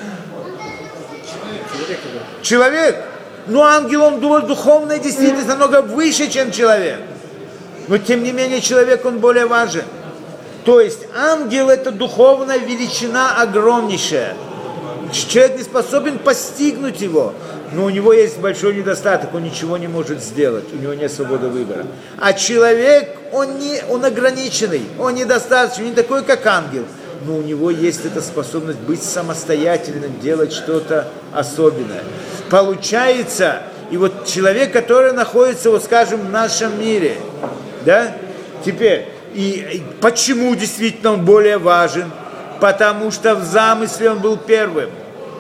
Человек. Но ангел, он духовная действительность намного выше, чем человек. Но тем не менее человек, он более важен. То есть ангел это духовная величина огромнейшая. Человек не способен постигнуть его. Но у него есть большой недостаток, он ничего не может сделать, у него нет свободы выбора. А человек, он, не, он ограниченный, он недостаточный, он не такой, как ангел. Но у него есть эта способность быть самостоятельным, делать что-то особенное. Получается, и вот человек, который находится, вот скажем, в нашем мире, да, теперь, и, и почему действительно он более важен? Потому что в замысле он был первым.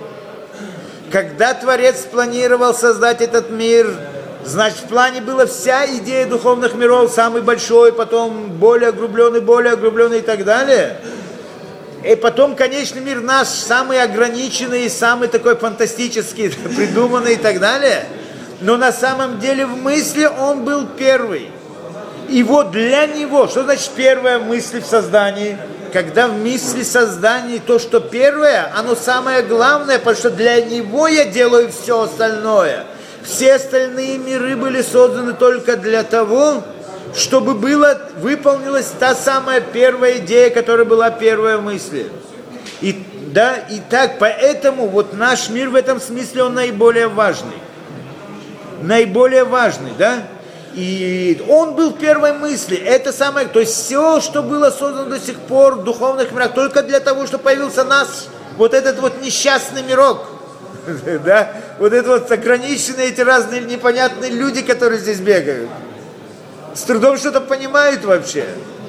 Когда Творец планировал создать этот мир, значит, в плане была вся идея духовных миров, самый большой, потом более огрубленный, более огрубленный и так далее. И потом конечный мир наш, самый ограниченный, самый такой фантастический, придуманный и так далее. Но на самом деле в мысли он был первый. И вот для него, что значит первая мысль в создании? Когда в мысли создания то, что первое, оно самое главное, потому что для него я делаю все остальное. Все остальные миры были созданы только для того, чтобы было, выполнилась та самая первая идея, которая была первая в мысли. И, да, и так, поэтому вот наш мир в этом смысле, он наиболее важный. Наиболее важный, да? И он был в первой мысли. Это самое, то есть все, что было создано до сих пор в духовных мирах, только для того, чтобы появился наш, вот этот вот несчастный мирок. Да? Вот это вот ограниченные эти разные непонятные люди, которые здесь бегают. С трудом что-то понимают вообще.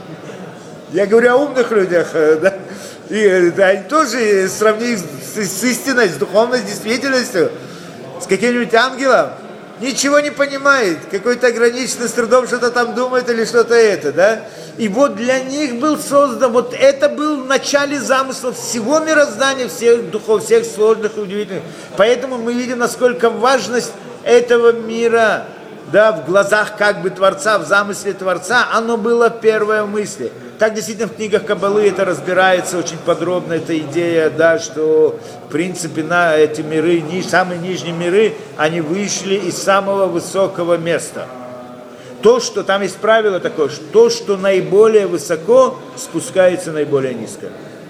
Я говорю о умных людях, да? И да, они тоже сравнить с, с истиной, с духовной действительностью, с каким-нибудь ангелом. Ничего не понимает, какой-то ограниченный, с трудом что-то там думает или что-то это, да? И вот для них был создан, вот это был в начале замысла всего мироздания, всех духов, всех сложных и удивительных. Поэтому мы видим, насколько важность этого мира, да, в глазах как бы Творца, в замысле Творца, оно было первое в мысли. Так действительно в книгах Каббалы это разбирается очень подробно, эта идея, да, что в принципе на эти миры, ниж, самые нижние миры, они вышли из самого высокого места. То, что там есть правило такое, что то, что наиболее высоко, спускается наиболее низко.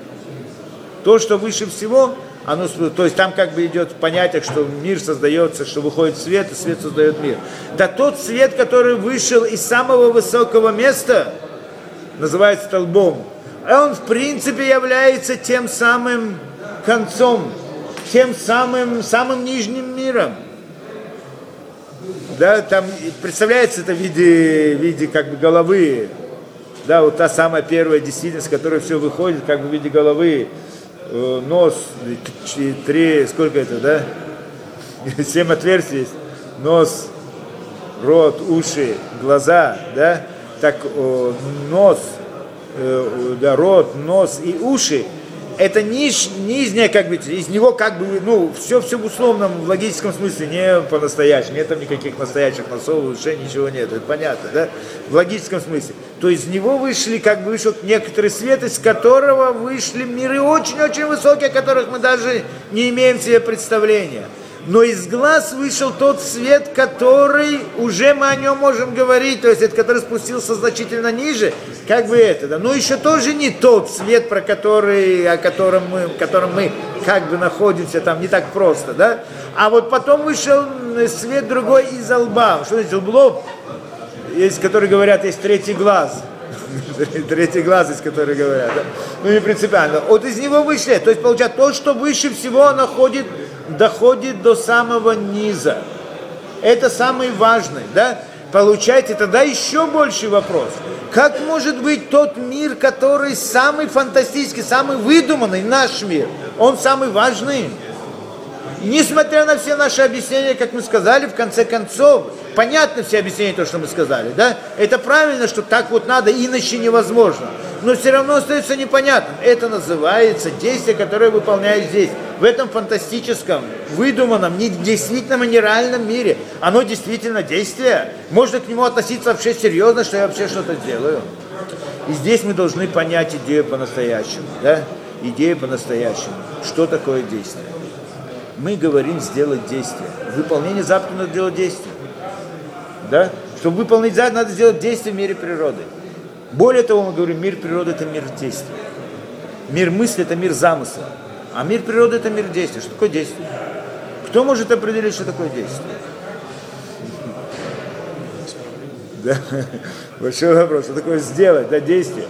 То, что выше всего, оно, то есть там как бы идет понятие, что мир создается, что выходит свет, и свет создает мир. Да тот свет, который вышел из самого высокого места, называется столбом. Он в принципе является тем самым концом тем самым, самым нижним миром. Да, там представляется это в виде, в виде как бы головы. Да, вот та самая первая действительность, которая все выходит как бы в виде головы. Э, нос, три, сколько это, да? Семь отверстий есть. Нос, рот, уши, глаза, да? Так, э, нос, э, да, рот, нос и уши. Это ниж, нижняя, как бы, из него как бы, ну, все, все в условном, в логическом смысле, не по-настоящему, нет там никаких настоящих носов, ушей, ничего нет, это понятно, да, в логическом смысле. То из него вышли, как бы вышел некоторый свет, из которого вышли миры очень-очень высокие, о которых мы даже не имеем себе представления. Но из глаз вышел тот свет, который уже мы о нем можем говорить, то есть это который спустился значительно ниже, как бы это, да. Но еще тоже не тот свет, про который, о котором мы, в котором мы как бы находимся, там не так просто, да. А вот потом вышел свет другой из лба. Что значит лоб? Есть, которые говорят, есть третий глаз. Третий глаз, из которых говорят, да? Ну не принципиально. Вот из него вышли, то есть получается то, что выше всего находит, доходит до самого низа. Это самый важный, да? Получаете, тогда еще больший вопрос. Как может быть тот мир, который самый фантастический, самый выдуманный, наш мир, он самый важный? Несмотря на все наши объяснения, как мы сказали, в конце концов, понятно все объяснения, то, что мы сказали, да? Это правильно, что так вот надо, иначе невозможно. Но все равно остается непонятным. Это называется действие, которое выполняют здесь, в этом фантастическом, выдуманном, не действительном и нереальном мире. Оно действительно действие. Можно к нему относиться вообще серьезно, что я вообще что-то делаю. И здесь мы должны понять идею по-настоящему, да? Идею по-настоящему. Что такое действие? Мы говорим сделать действие. Выполнение заповеди надо делать действие. Да? Чтобы выполнить заповедь, надо сделать действие в мире природы. Более того, мы говорим, мир природы – это мир действия. Мир мысли – это мир замысла. А мир природы – это мир действия. Что такое действие? Кто может определить, что такое действие? Да? Большой вопрос. Что такое сделать, да, действие?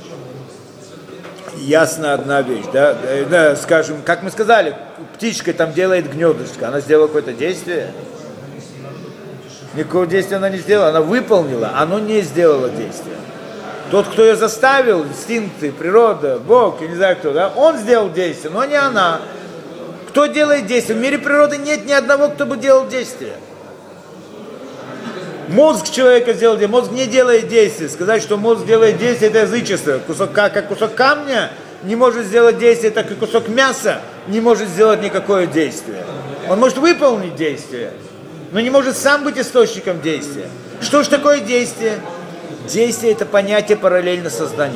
Ясна одна вещь, да? Да, скажем, как мы сказали, птичка там делает гнездышко, она сделала какое-то действие. Никакого действия она не сделала, она выполнила, оно не сделало действия. Тот, кто ее заставил, инстинкты, природа, Бог, я не знаю кто, да, он сделал действие, но не она. Кто делает действие? В мире природы нет ни одного, кто бы делал действие. Мозг человека сделал действие, мозг не делает действия. Сказать, что мозг делает действие, это язычество. Кусок, как кусок камня не может сделать действие, так и кусок мяса не может сделать никакое действие. Он может выполнить действие, но не может сам быть источником действия. Что же такое действие? Действие – это понятие параллельно созданию.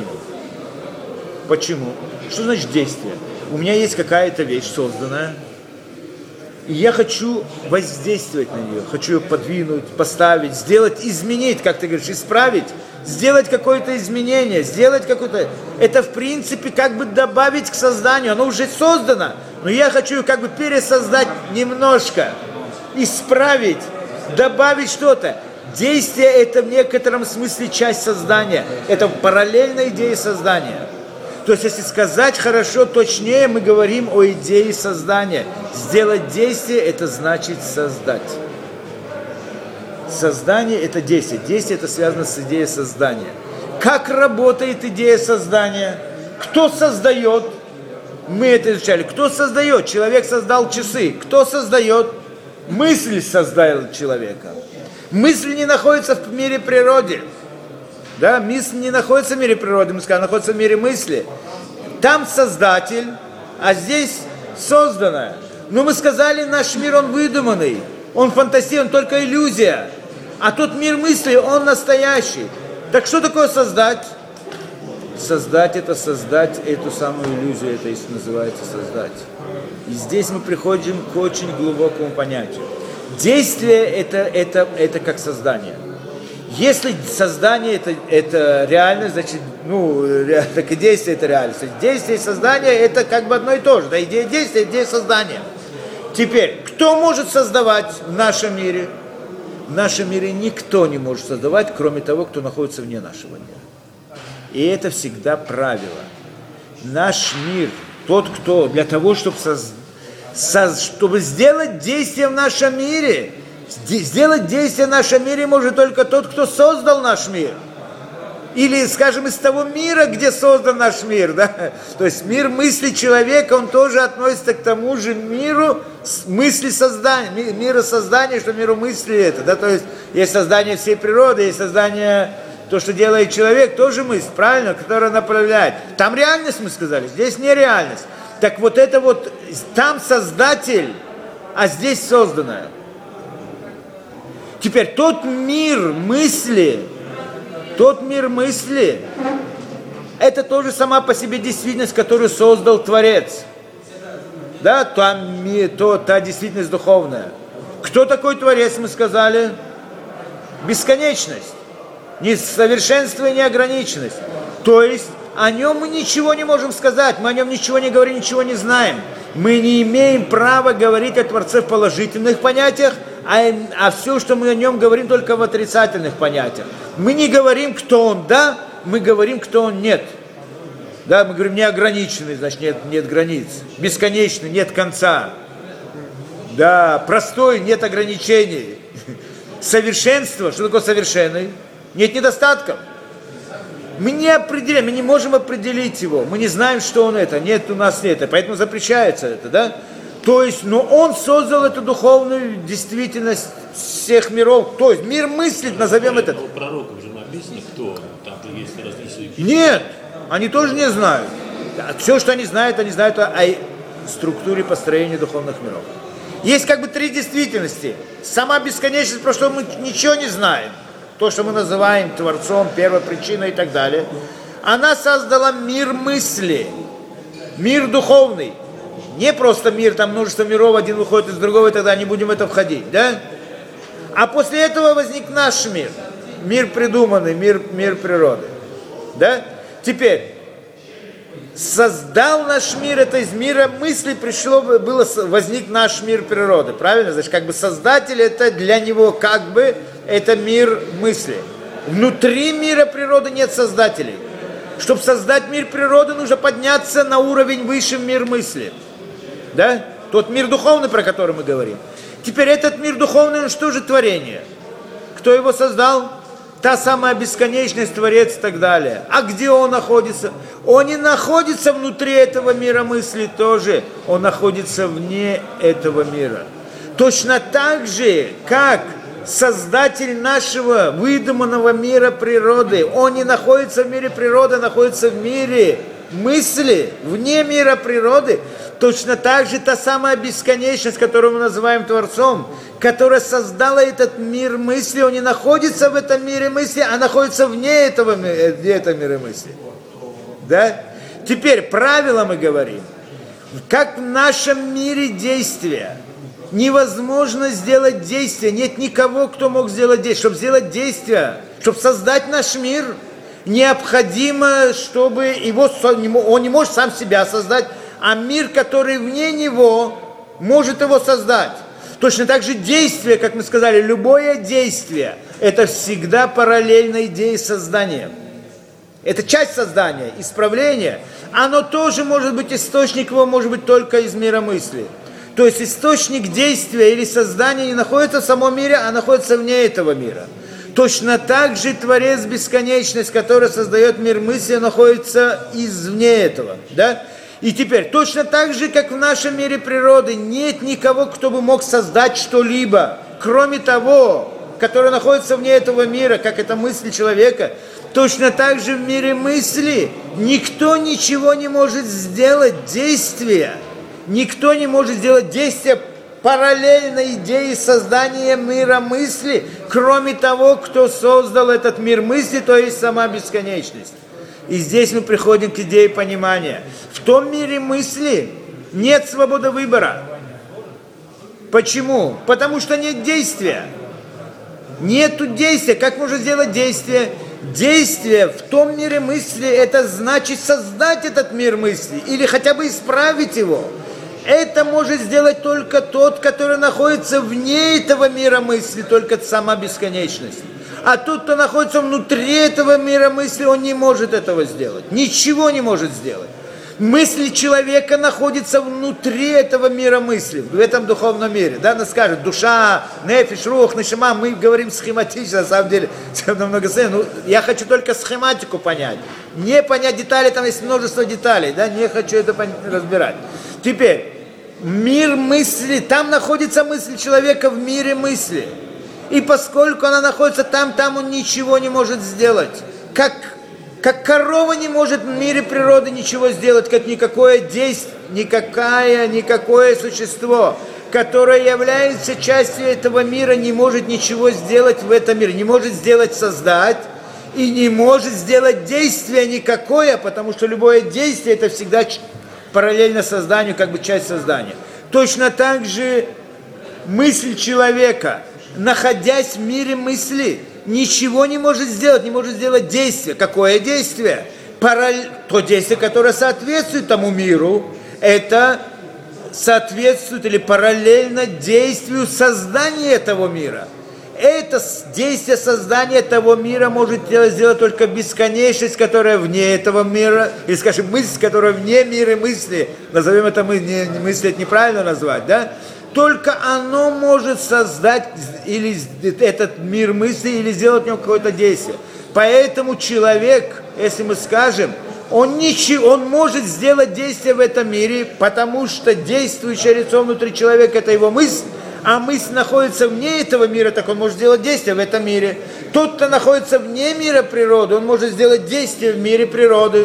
Почему? Что значит действие? У меня есть какая-то вещь созданная, и я хочу воздействовать на нее, хочу ее подвинуть, поставить, сделать, изменить, как ты говоришь, исправить, сделать какое-то изменение, сделать какое-то... Это, в принципе, как бы добавить к созданию. Оно уже создано, но я хочу ее как бы пересоздать немножко, исправить, добавить что-то. Действие – это в некотором смысле часть создания. Это параллельная идея создания. То есть, если сказать хорошо, точнее, мы говорим о идее создания. Сделать действие – это значит создать. Создание – это действие. Действие – это связано с идеей создания. Как работает идея создания? Кто создает? Мы это изучали. Кто создает? Человек создал часы. Кто создает? Мысль создала человека. Мысль не находится в мире природы. Да, мысль не находится в мире природы, мы сказали, находится в мире мысли. Там создатель, а здесь созданное. Но мы сказали, наш мир, он выдуманный, он фантастичный, он только иллюзия. А тот мир мысли, он настоящий. Так что такое создать? Создать – это создать эту самую иллюзию, это и называется создать. И здесь мы приходим к очень глубокому понятию. Действие это, это, это как создание. Если создание это, это реальность, значит, ну, ре, так и действие это реальность. Действие и создание это как бы одно и то же. Да, идея действия, идея создания. Теперь, кто может создавать в нашем мире? В нашем мире никто не может создавать, кроме того, кто находится вне нашего мира. И это всегда правило. Наш мир, тот, кто для того, чтобы создать, Со, чтобы сделать действие в нашем мире, сделать действие в нашем мире может только тот, кто создал наш мир. Или, скажем, из того мира, где создан наш мир. Да? То есть мир мысли человека, он тоже относится к тому же миру мысли создания, мира создания, что миру мысли это. Да? То есть есть создание всей природы, есть создание, то, что делает человек, тоже мысль, правильно, которая направляет. Там реальность, мы сказали, здесь нереальность. Так вот это вот, там создатель, а здесь созданное. Теперь тот мир мысли, тот мир мысли, это тоже сама по себе действительность, которую создал Творец. Да, там, то, та действительность духовная. Кто такой Творец, мы сказали? Бесконечность. Несовершенство и неограниченность. То есть о нем мы ничего не можем сказать, мы о нем ничего не говорим, ничего не знаем. Мы не имеем права говорить о Творце в положительных понятиях, а, а все, что мы о нем говорим, только в отрицательных понятиях. Мы не говорим, кто он да, мы говорим, кто он нет. Да, мы говорим неограниченный, значит нет, нет границ. Бесконечный, нет конца. Да, простой, нет ограничений. Совершенство, что такое совершенный? Нет недостатков. Мы не определяем, мы не можем определить его, мы не знаем, что он это, нет у нас это, поэтому запрещается это, да? То есть, но он создал эту духовную действительность всех миров, то есть мир мыслит, назовем это. У пророков же написано, кто, там же есть различные... Нет, они тоже не знают. Все, что они знают, они знают о структуре построения духовных миров. Есть как бы три действительности. Сама бесконечность, про что мы ничего не знаем. То, что мы называем Творцом, первопричиной и так далее. Она создала мир мысли, мир духовный. Не просто мир, там множество миров, один выходит из другого, и тогда не будем в это входить, да? А после этого возник наш мир, мир придуманный, мир, мир природы, да? Теперь, создал наш мир, это из мира мысли пришло, было, возник наш мир природы, правильно? Значит, как бы создатель, это для него как бы, это мир мысли. Внутри мира природы нет создателей. Чтобы создать мир природы, нужно подняться на уровень выше мир мысли. Да? Тот мир духовный, про который мы говорим. Теперь этот мир духовный, он что же творение? Кто его создал? Та самая бесконечность, Творец и так далее. А где он находится? Он не находится внутри этого мира мысли тоже. Он находится вне этого мира. Точно так же, как создатель нашего выдуманного мира природы, он не находится в мире природы, а находится в мире мысли, вне мира природы. Точно так же та самая бесконечность, которую мы называем Творцом, которая создала этот мир мысли, он не находится в этом мире мысли, а находится вне этого, вне этого мира мысли. Да? Теперь правило мы говорим. Как в нашем мире действия невозможно сделать действие, нет никого, кто мог сделать действие. Чтобы сделать действие, чтобы создать наш мир, необходимо, чтобы его, он не может сам себя создать, а мир, который вне него, может его создать. Точно так же действие, как мы сказали, любое действие, это всегда параллельно идее создания. Это часть создания, исправления. Оно тоже может быть, источник его может быть только из мира мысли. То есть источник действия или создания не находится в самом мире, а находится вне этого мира. Точно так же Творец бесконечность, который создает мир мысли, находится извне этого. Да? И теперь, точно так же, как в нашем мире природы, нет никого, кто бы мог создать что-либо, кроме того, который находится вне этого мира, как это мысль человека. Точно так же в мире мысли никто ничего не может сделать, действия. Никто не может сделать действия параллельно идее создания мира мысли, кроме того, кто создал этот мир мысли, то есть сама бесконечность. И здесь мы приходим к идее понимания. В том мире мысли нет свободы выбора. Почему? Потому что нет действия. Нету действия. Как можно сделать действие? Действие в том мире мысли, это значит создать этот мир мысли или хотя бы исправить его. Это может сделать только тот, который находится вне этого мира мысли, только сама бесконечность. А тот, кто находится внутри этого мира мысли, он не может этого сделать. Ничего не может сделать. Мысли человека находятся внутри этого мира мысли, в этом духовном мире. Да, нас скажут, душа, нефиш, рух, нешама, мы говорим схематично, на самом деле, все намного сложнее. Ну, я хочу только схематику понять. Не понять детали, там есть множество деталей, да, не хочу это разбирать. Теперь, мир мысли, там находится мысль человека в мире мысли. И поскольку она находится там, там он ничего не может сделать. Как Как корова не может в мире природы ничего сделать, как никакое действие, никакое, никакое существо, которое является частью этого мира, не может ничего сделать в этом мире, не может сделать создать и не может сделать действие никакое, потому что любое действие это всегда параллельно созданию, как бы часть создания. Точно так же мысль человека, находясь в мире мысли, ничего не может сделать, не может сделать действие. Какое действие? Параллель... То действие, которое соответствует тому миру, это соответствует или параллельно действию создания этого мира. Это действие создания того мира может сделать только бесконечность, которая вне этого мира, или, скажем, мысль, которая вне мира мысли, назовем это мы, не, мысли, это неправильно назвать, да? Только оно может создать или этот мир мысли, или сделать в нем какое-то действие. Поэтому человек, если мы скажем, он, ничего, он может сделать действие в этом мире, потому что действующее лицо внутри человека – это его мысль, а мысль находится вне этого мира, так он может сделать действие в этом мире. Тот, кто находится вне мира природы, он может сделать действие в мире природы.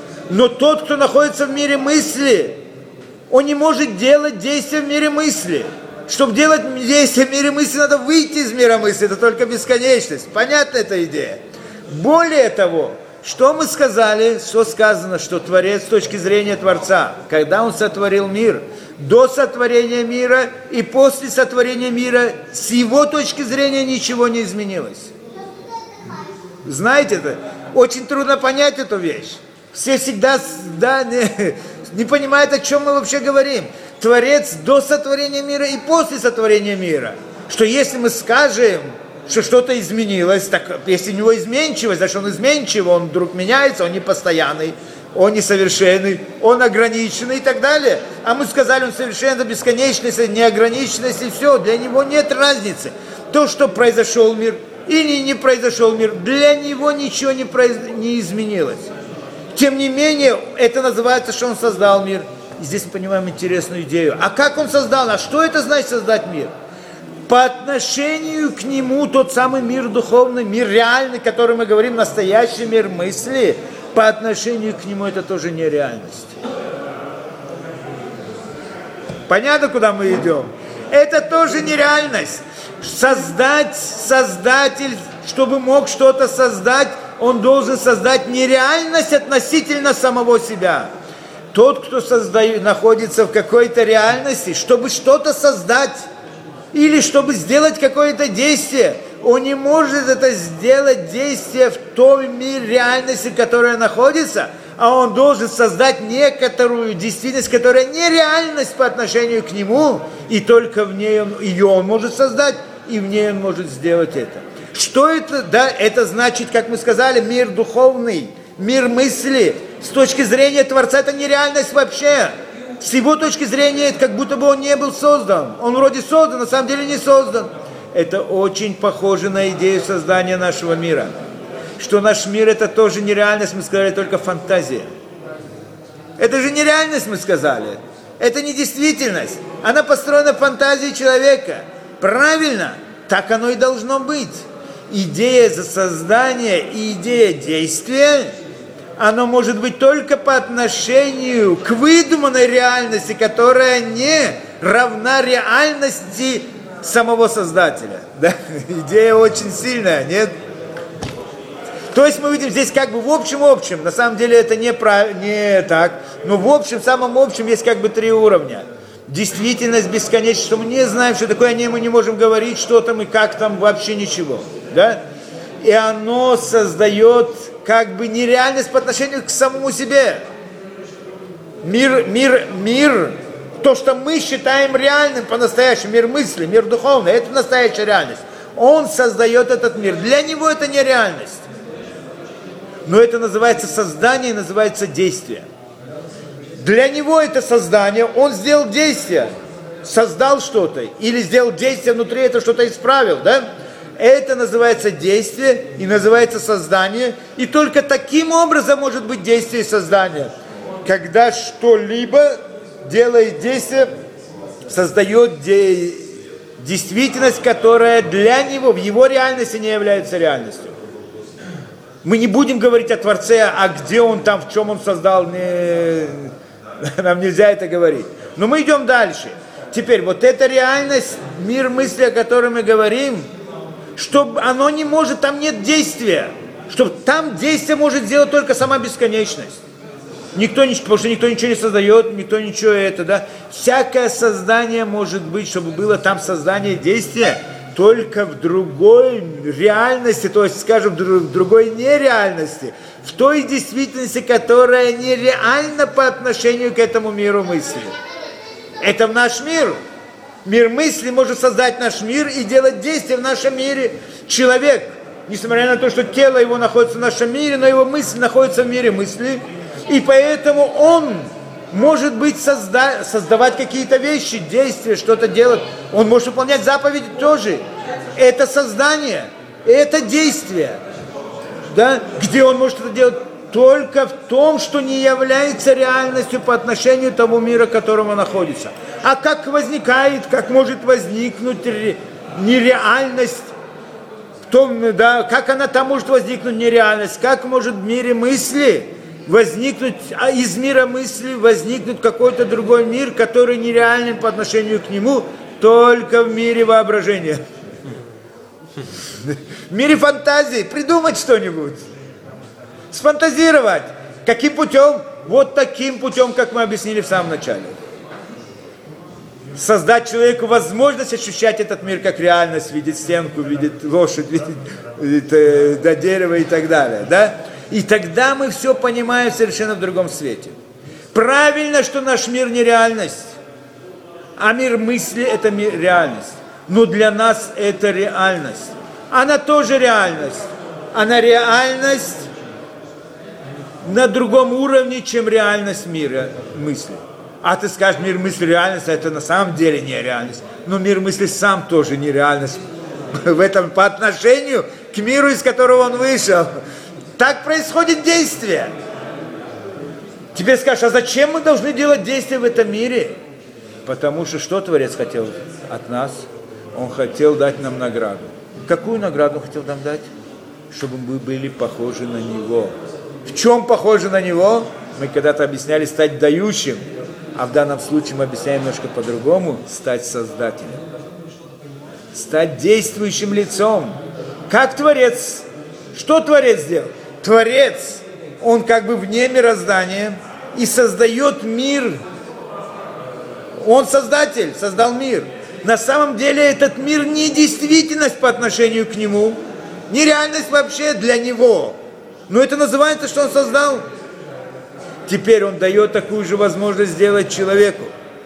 Но тот, кто находится в мире мысли, он не может делать действия в мире мысли. Чтобы делать действия в мире мысли, надо выйти из мира мысли. Это только бесконечность. Понятна эта идея? Более того, что мы сказали, что сказано, что Творец с точки зрения Творца, когда он сотворил мир, до сотворения мира и после сотворения мира, с его точки зрения ничего не изменилось. Знаете это? Очень трудно понять эту вещь. Все всегда да, не, не понимают, о чем мы вообще говорим. Творец до сотворения мира и после сотворения мира. Что если мы скажем, что что-то изменилось, так если у него изменчивость, значит он изменчивый, он вдруг меняется, он не постоянный, он несовершенный, он ограниченный и так далее. А мы сказали, он совершенно бесконечность, неограниченность и все, для него нет разницы. То, что произошел мир или не произошел мир, для него ничего не, произ... не изменилось. Тем не менее, это называется, что он создал мир. И здесь мы понимаем интересную идею. А как он создал? А что это значит создать мир? По отношению к нему тот самый мир духовный, мир реальный, который мы говорим, настоящий мир мысли, по отношению к нему это тоже нереальность. Понятно, куда мы идем? Это тоже нереальность. Создать, создатель, чтобы мог что-то создать, он должен создать нереальность относительно самого себя. Тот, кто создает, находится в какой-то реальности, чтобы что-то создать, или чтобы сделать какое-то действие, он не может это сделать действие в той мире реальности, которая находится, а он должен создать некоторую действительность, которая не реальность по отношению к нему, и только в ней он, ее он может создать, и в ней он может сделать это. Что это? Да, это значит, как мы сказали, мир духовный, мир мысли. С точки зрения Творца это нереальность вообще. С его точки зрения, как будто бы он не был создан. Он вроде создан, на самом деле не создан. Это очень похоже на идею создания нашего мира. Что наш мир это тоже нереальность, мы сказали, только фантазия. Это же нереальность, мы сказали. Это не действительность. Она построена в фантазии человека. Правильно? Так оно и должно быть. Идея за создание и идея действия, оно может быть только по отношению к выдуманной реальности, которая не равна реальности самого Создателя. Да? Идея очень сильная, нет? То есть мы видим здесь как бы в общем-общем, на самом деле это не, прав... не так, но в общем, в самом общем есть как бы три уровня. Действительность бесконечна, что мы не знаем, что такое, о ней мы не можем говорить, что там и как там, вообще ничего. Да? И оно создает как бы нереальность по отношению к самому себе. Мир, мир, мир, то, что мы считаем реальным по-настоящему, мир мысли, мир духовный, это настоящая реальность. Он создает этот мир. Для него это не реальность. Но это называется создание, называется действие. Для него это создание, он сделал действие, создал что-то, или сделал действие внутри, это что-то исправил, да? Это называется действие и называется создание, и только таким образом может быть действие и создание. Когда что-либо делает действие, создает де- действительность, которая для него, в его реальности не является реальностью. Мы не будем говорить о Творце, а где он там, в чем он создал, не... нам нельзя это говорить. Но мы идем дальше. Теперь, вот эта реальность, мир мысли, о котором мы говорим, чтобы оно не может, там нет действия. Чтобы там действие может сделать только сама бесконечность. Никто, потому что никто ничего не создает, никто ничего это, да. Всякое создание может быть, чтобы было там создание действия, только в другой реальности, то есть, скажем, в другой нереальности, в той действительности, которая нереальна по отношению к этому миру мысли. Это в наш мир. Мир мысли может создать наш мир и делать действия в нашем мире. Человек, несмотря на то, что тело его находится в нашем мире, но его мысль находится в мире мысли, и поэтому он может быть созда- создавать какие-то вещи, действия, что-то делать. Он может выполнять заповеди тоже. Это создание, это действие. Да? Где он может это делать? Только в том, что не является реальностью по отношению к тому миру, в котором он находится. А как возникает, как может возникнуть нереальность, в том, да, как она там может возникнуть нереальность, как может в мире мысли возникнуть, а из мира мысли возникнуть какой-то другой мир, который нереален по отношению к нему, только в мире воображения. В мире фантазии придумать что-нибудь. Сфантазировать. Каким путем? Вот таким путем, как мы объяснили в самом начале. Создать человеку возможность ощущать этот мир как реальность, видеть стенку, видеть лошадь, видеть, видеть э, до дерева и так далее. Да? И тогда мы все понимаем совершенно в другом свете. Правильно, что наш мир не реальность, а мир мысли это мир, реальность. Но для нас это реальность. Она тоже реальность. Она реальность на другом уровне, чем реальность мира мысли. А ты скажешь, мир мысли реальность, а это на самом деле не реальность. Но мир мысли сам тоже не реальность. В этом по отношению к миру, из которого он вышел. Так происходит действие. Тебе скажешь, а зачем мы должны делать действия в этом мире? Потому что что Творец хотел от нас? Он хотел дать нам награду. Какую награду он хотел нам дать? Чтобы мы были похожи на Него. В чем похожи на Него? Мы когда-то объясняли стать дающим, а в данном случае мы объясняем немножко по-другому, стать создателем. Стать действующим лицом. Как Творец? Что Творец сделал? Творец, он как бы вне мироздания и создает мир. Он создатель, создал мир. На самом деле этот мир не действительность по отношению к нему, не реальность вообще для него. Но это называется, что он создал. Теперь он дает такую же возможность сделать человеку.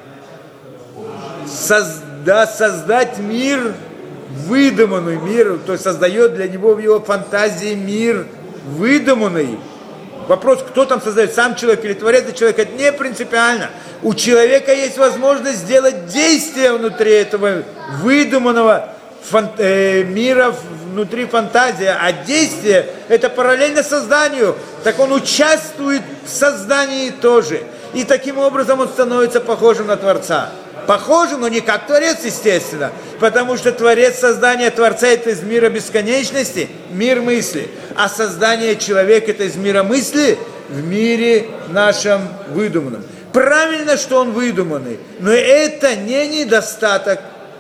Созда, создать мир, выдуманный мир, то есть создает для него в его фантазии мир выдуманный. Вопрос, кто там создает, сам человек или Творец, или человек, это не принципиально. У человека есть возможность сделать действие внутри этого выдуманного фан- э, мира, внутри фантазии, а действие это параллельно созданию, так он участвует в создании тоже. И таким образом он становится похожим на Творца. Похожим, но не как Творец, естественно, потому что Творец, создание Творца это из мира бесконечности, мир мысли, а создание человека это из мира мысли в мире нашем выдуманном. Правильно, что он выдуманный, но это не недостаток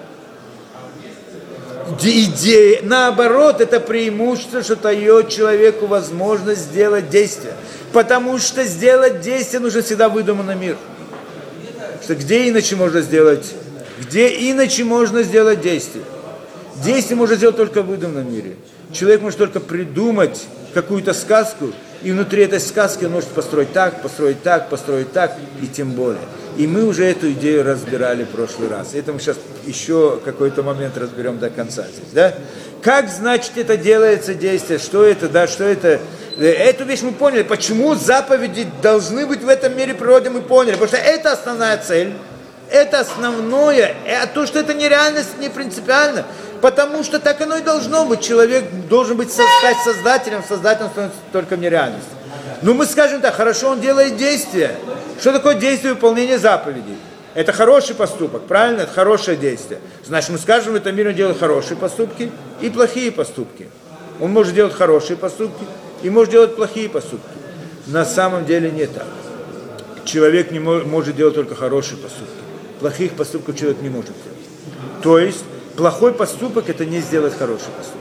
идеи. Наоборот, это преимущество, что дает человеку возможность сделать действие. Потому что сделать действие нужно всегда выдуманный мир. Что где иначе можно сделать? Где иначе можно сделать действие? Действие можно сделать только в выдуманном мире. Человек может только придумать какую-то сказку, и внутри этой сказки он может построить так, построить так, построить так, и тем более. И мы уже эту идею разбирали в прошлый раз. Это мы сейчас еще какой-то момент разберем до конца здесь, да? Как, значит, это делается действие? Что это, да, что это? Эту вещь мы поняли. Почему заповеди должны быть в этом мире природы, мы поняли. Потому что это основная цель. Это основное. А то, что это не реальность, не принципиально. Потому что так оно и должно быть. Человек должен быть стать создателем. Создателем становится только в нереальности. Ну мы скажем так, хорошо, он делает действие. Что такое действие выполнения заповедей? Это хороший поступок, правильно? Это хорошее действие. Значит, мы скажем, в этом мире он делает хорошие поступки и плохие поступки. Он может делать хорошие поступки и может делать плохие поступки. На самом деле не так. Человек не может, может делать только хорошие поступки. Плохих поступков человек не может делать. То есть, плохой поступок – это не сделать хороший поступок.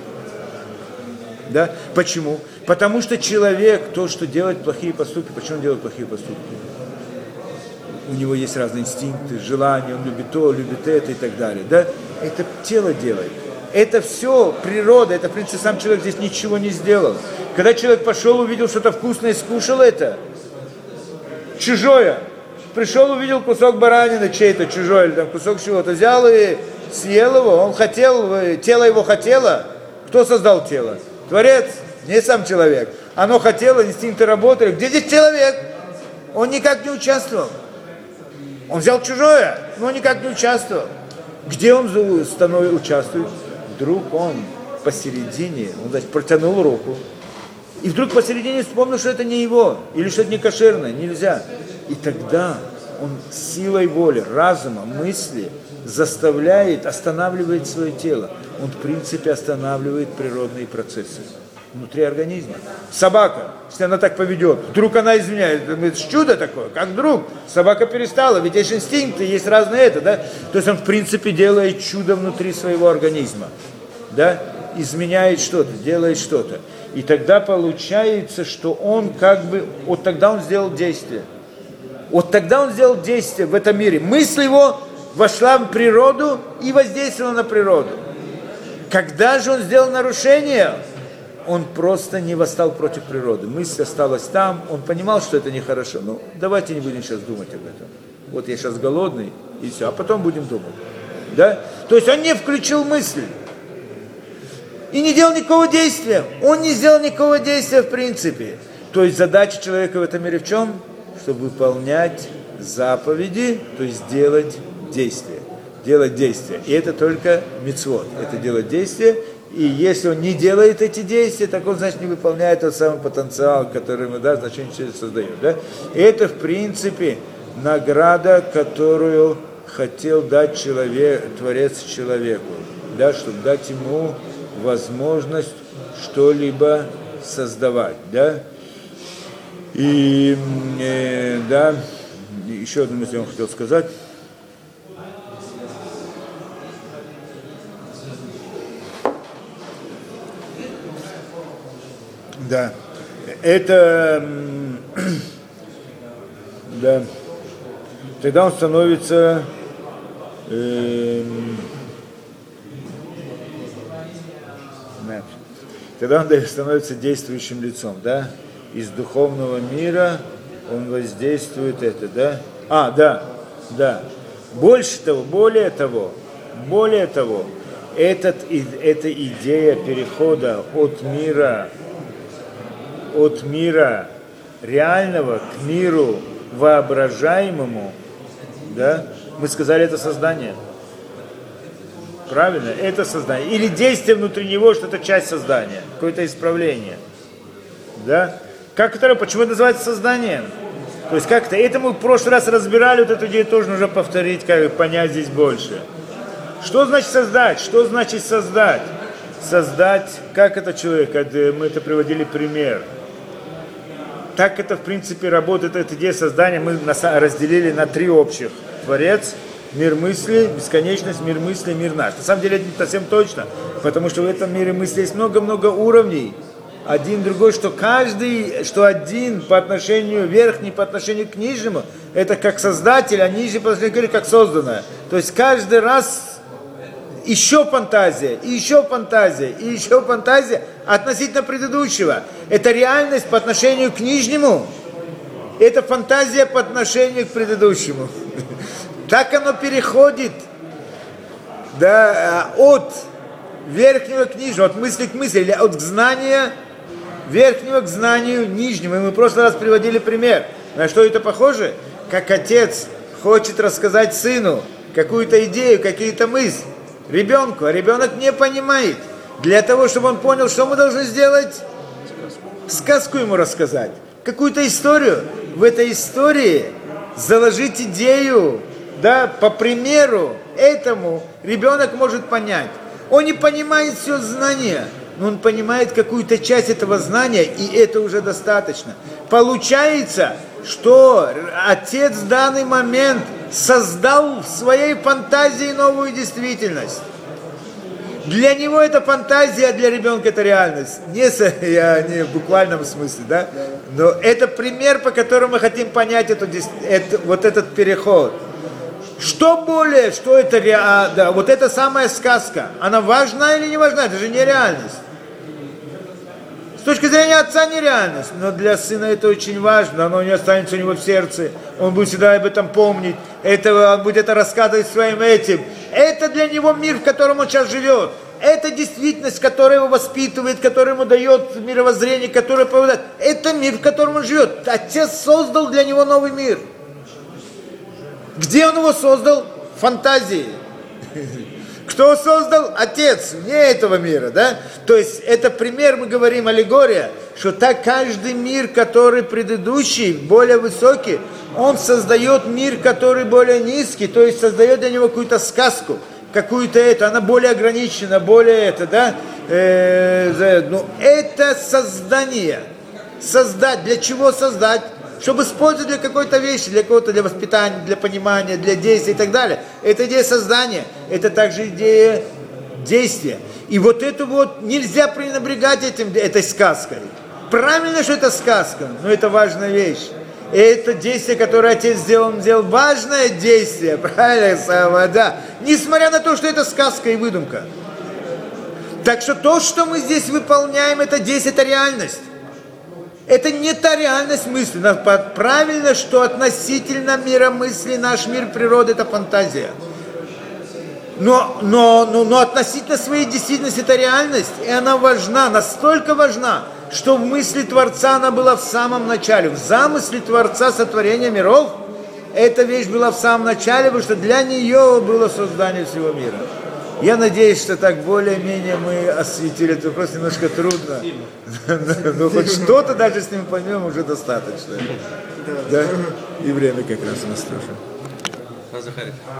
Да? Почему? Потому что человек, то, что делает плохие поступки, почему он делает плохие поступки? У него есть разные инстинкты, желания, он любит то, любит это и так далее. Да? Это тело делает. Это все природа, это, в принципе, сам человек здесь ничего не сделал. Когда человек пошел, увидел что-то вкусное, скушал это, чужое. Пришел, увидел кусок баранины чей-то, чужой, или там кусок чего-то, взял и съел его, он хотел, тело его хотело. Кто создал тело? Творец, не сам человек. Оно хотело, инстинкты работали. Где здесь человек? Он никак не участвовал. Он взял чужое, но никак не участвовал. Где он становится, участвует? Вдруг он посередине, он значит, протянул руку, и вдруг посередине вспомнил, что это не его, или что это не кошерное, нельзя. И тогда он силой воли, разума, мысли заставляет, останавливает свое тело. Он, в принципе, останавливает природные процессы внутри организма. Собака, если она так поведет, вдруг она изменяет, это чудо такое, как вдруг собака перестала, ведь есть инстинкты, есть разные это, да? То есть он, в принципе, делает чудо внутри своего организма, да? Изменяет что-то, делает что-то. И тогда получается, что он как бы, вот тогда он сделал действие. Вот тогда он сделал действие в этом мире. Мысль его вошла в природу и воздействовала на природу. Когда же он сделал нарушение, он просто не восстал против природы. Мысль осталась там, он понимал, что это нехорошо. Ну, давайте не будем сейчас думать об этом. Вот я сейчас голодный, и все, а потом будем думать. Да? То есть он не включил мысль. И не делал никакого действия. Он не сделал никакого действия в принципе. То есть задача человека в этом мире в чем? Чтобы выполнять заповеди, то есть делать действия. Делать действия. И это только мицвот. Это делать действия. И если он не делает эти действия, так он, значит, не выполняет тот самый потенциал, который мы, да, значение через создаем. Да? И это, в принципе, награда, которую хотел дать человек, Творец человеку. Да, чтобы дать ему возможность что-либо создавать. Да? И, э, да, еще одну мысль я вам хотел сказать. Да, это, да, тогда он становится, э, да, тогда он становится действующим лицом, да, из духовного мира он воздействует это, да, а, да, да, больше того, более того, более того, этот, эта идея перехода от мира, от мира реального к миру воображаемому, да, мы сказали, это создание. Правильно? Это создание. Или действие внутри него, что это часть создания, какое-то исправление. Да? Как это, почему это называется созданием? То есть как-то, это мы в прошлый раз разбирали, вот эту идею тоже нужно повторить, как понять здесь больше. Что значит создать? Что значит создать? Создать, как это человек, мы это приводили пример. Так это, в принципе, работает, эта идея создания, мы разделили на три общих. Творец, мир мысли, бесконечность, мир мысли, мир наш. На самом деле это не совсем точно, потому что в этом мире мысли есть много-много уровней. Один, другой, что каждый, что один по отношению верхний, по отношению к нижнему, это как создатель, а нижний по отношению к как созданное. То есть каждый раз еще фантазия, и еще фантазия, и еще фантазия относительно предыдущего. Это реальность по отношению к нижнему, это фантазия по отношению к предыдущему. Так оно переходит, да, от верхнего к нижнему, от мысли к мысли, или от знания верхнего к знанию нижнего. И мы в прошлый раз приводили пример. На что это похоже? Как отец хочет рассказать сыну какую-то идею, какие-то мысли ребенку, а ребенок не понимает. Для того, чтобы он понял, что мы должны сделать, сказку ему рассказать, какую-то историю. В этой истории заложить идею, да, по примеру этому ребенок может понять. Он не понимает все знания, но он понимает какую-то часть этого знания, и это уже достаточно. Получается, что отец в данный момент создал в своей фантазии новую действительность. Для него это фантазия, а для ребенка это реальность. Не, я, не в буквальном смысле, да? Но это пример, по которому мы хотим понять эту, это, вот этот переход. Что более, что это реально, да, вот эта самая сказка, она важна или не важна? Это же не реальность. С точки зрения отца нереальность, но для сына это очень важно, оно не останется у него в сердце, он будет всегда об этом помнить, это, он будет это рассказывать своим этим. Это для него мир, в котором он сейчас живет. Это действительность, которая его воспитывает, которая ему дает мировоззрение, которое поведает. Это мир, в котором он живет. Отец создал для него новый мир. Где он его создал? В фантазии. Кто создал? Отец, вне этого мира, да? То есть это пример, мы говорим, аллегория, что так каждый мир, который предыдущий, более высокий, он создает мир, который более низкий, то есть создает для него какую-то сказку, какую-то это, она более ограничена, более это, да? Э, ну, это создание. Создать. Для чего создать? Чтобы использовать для какой-то вещи, для какого-то, для воспитания, для понимания, для действия и так далее. Это идея создания, это также идея действия. И вот это вот нельзя пренебрегать этим, этой сказкой. Правильно, что это сказка, но это важная вещь. И это действие, которое отец сделал, он сделал важное действие, правильно, да. Несмотря на то, что это сказка и выдумка. Так что то, что мы здесь выполняем, это действие, это реальность. Это не та реальность мысли. Правильно, что относительно мира мысли наш мир природы – это фантазия. Но, но, но, но относительно своей действительности это реальность, и она важна, настолько важна, что в мысли Творца она была в самом начале. В замысле Творца сотворения миров эта вещь была в самом начале, потому что для нее было создание всего мира. Я надеюсь, что так более-менее мы осветили этот вопрос, немножко трудно. Но хоть что-то даже с ним поймем уже достаточно. Да? И время как раз у нас тоже.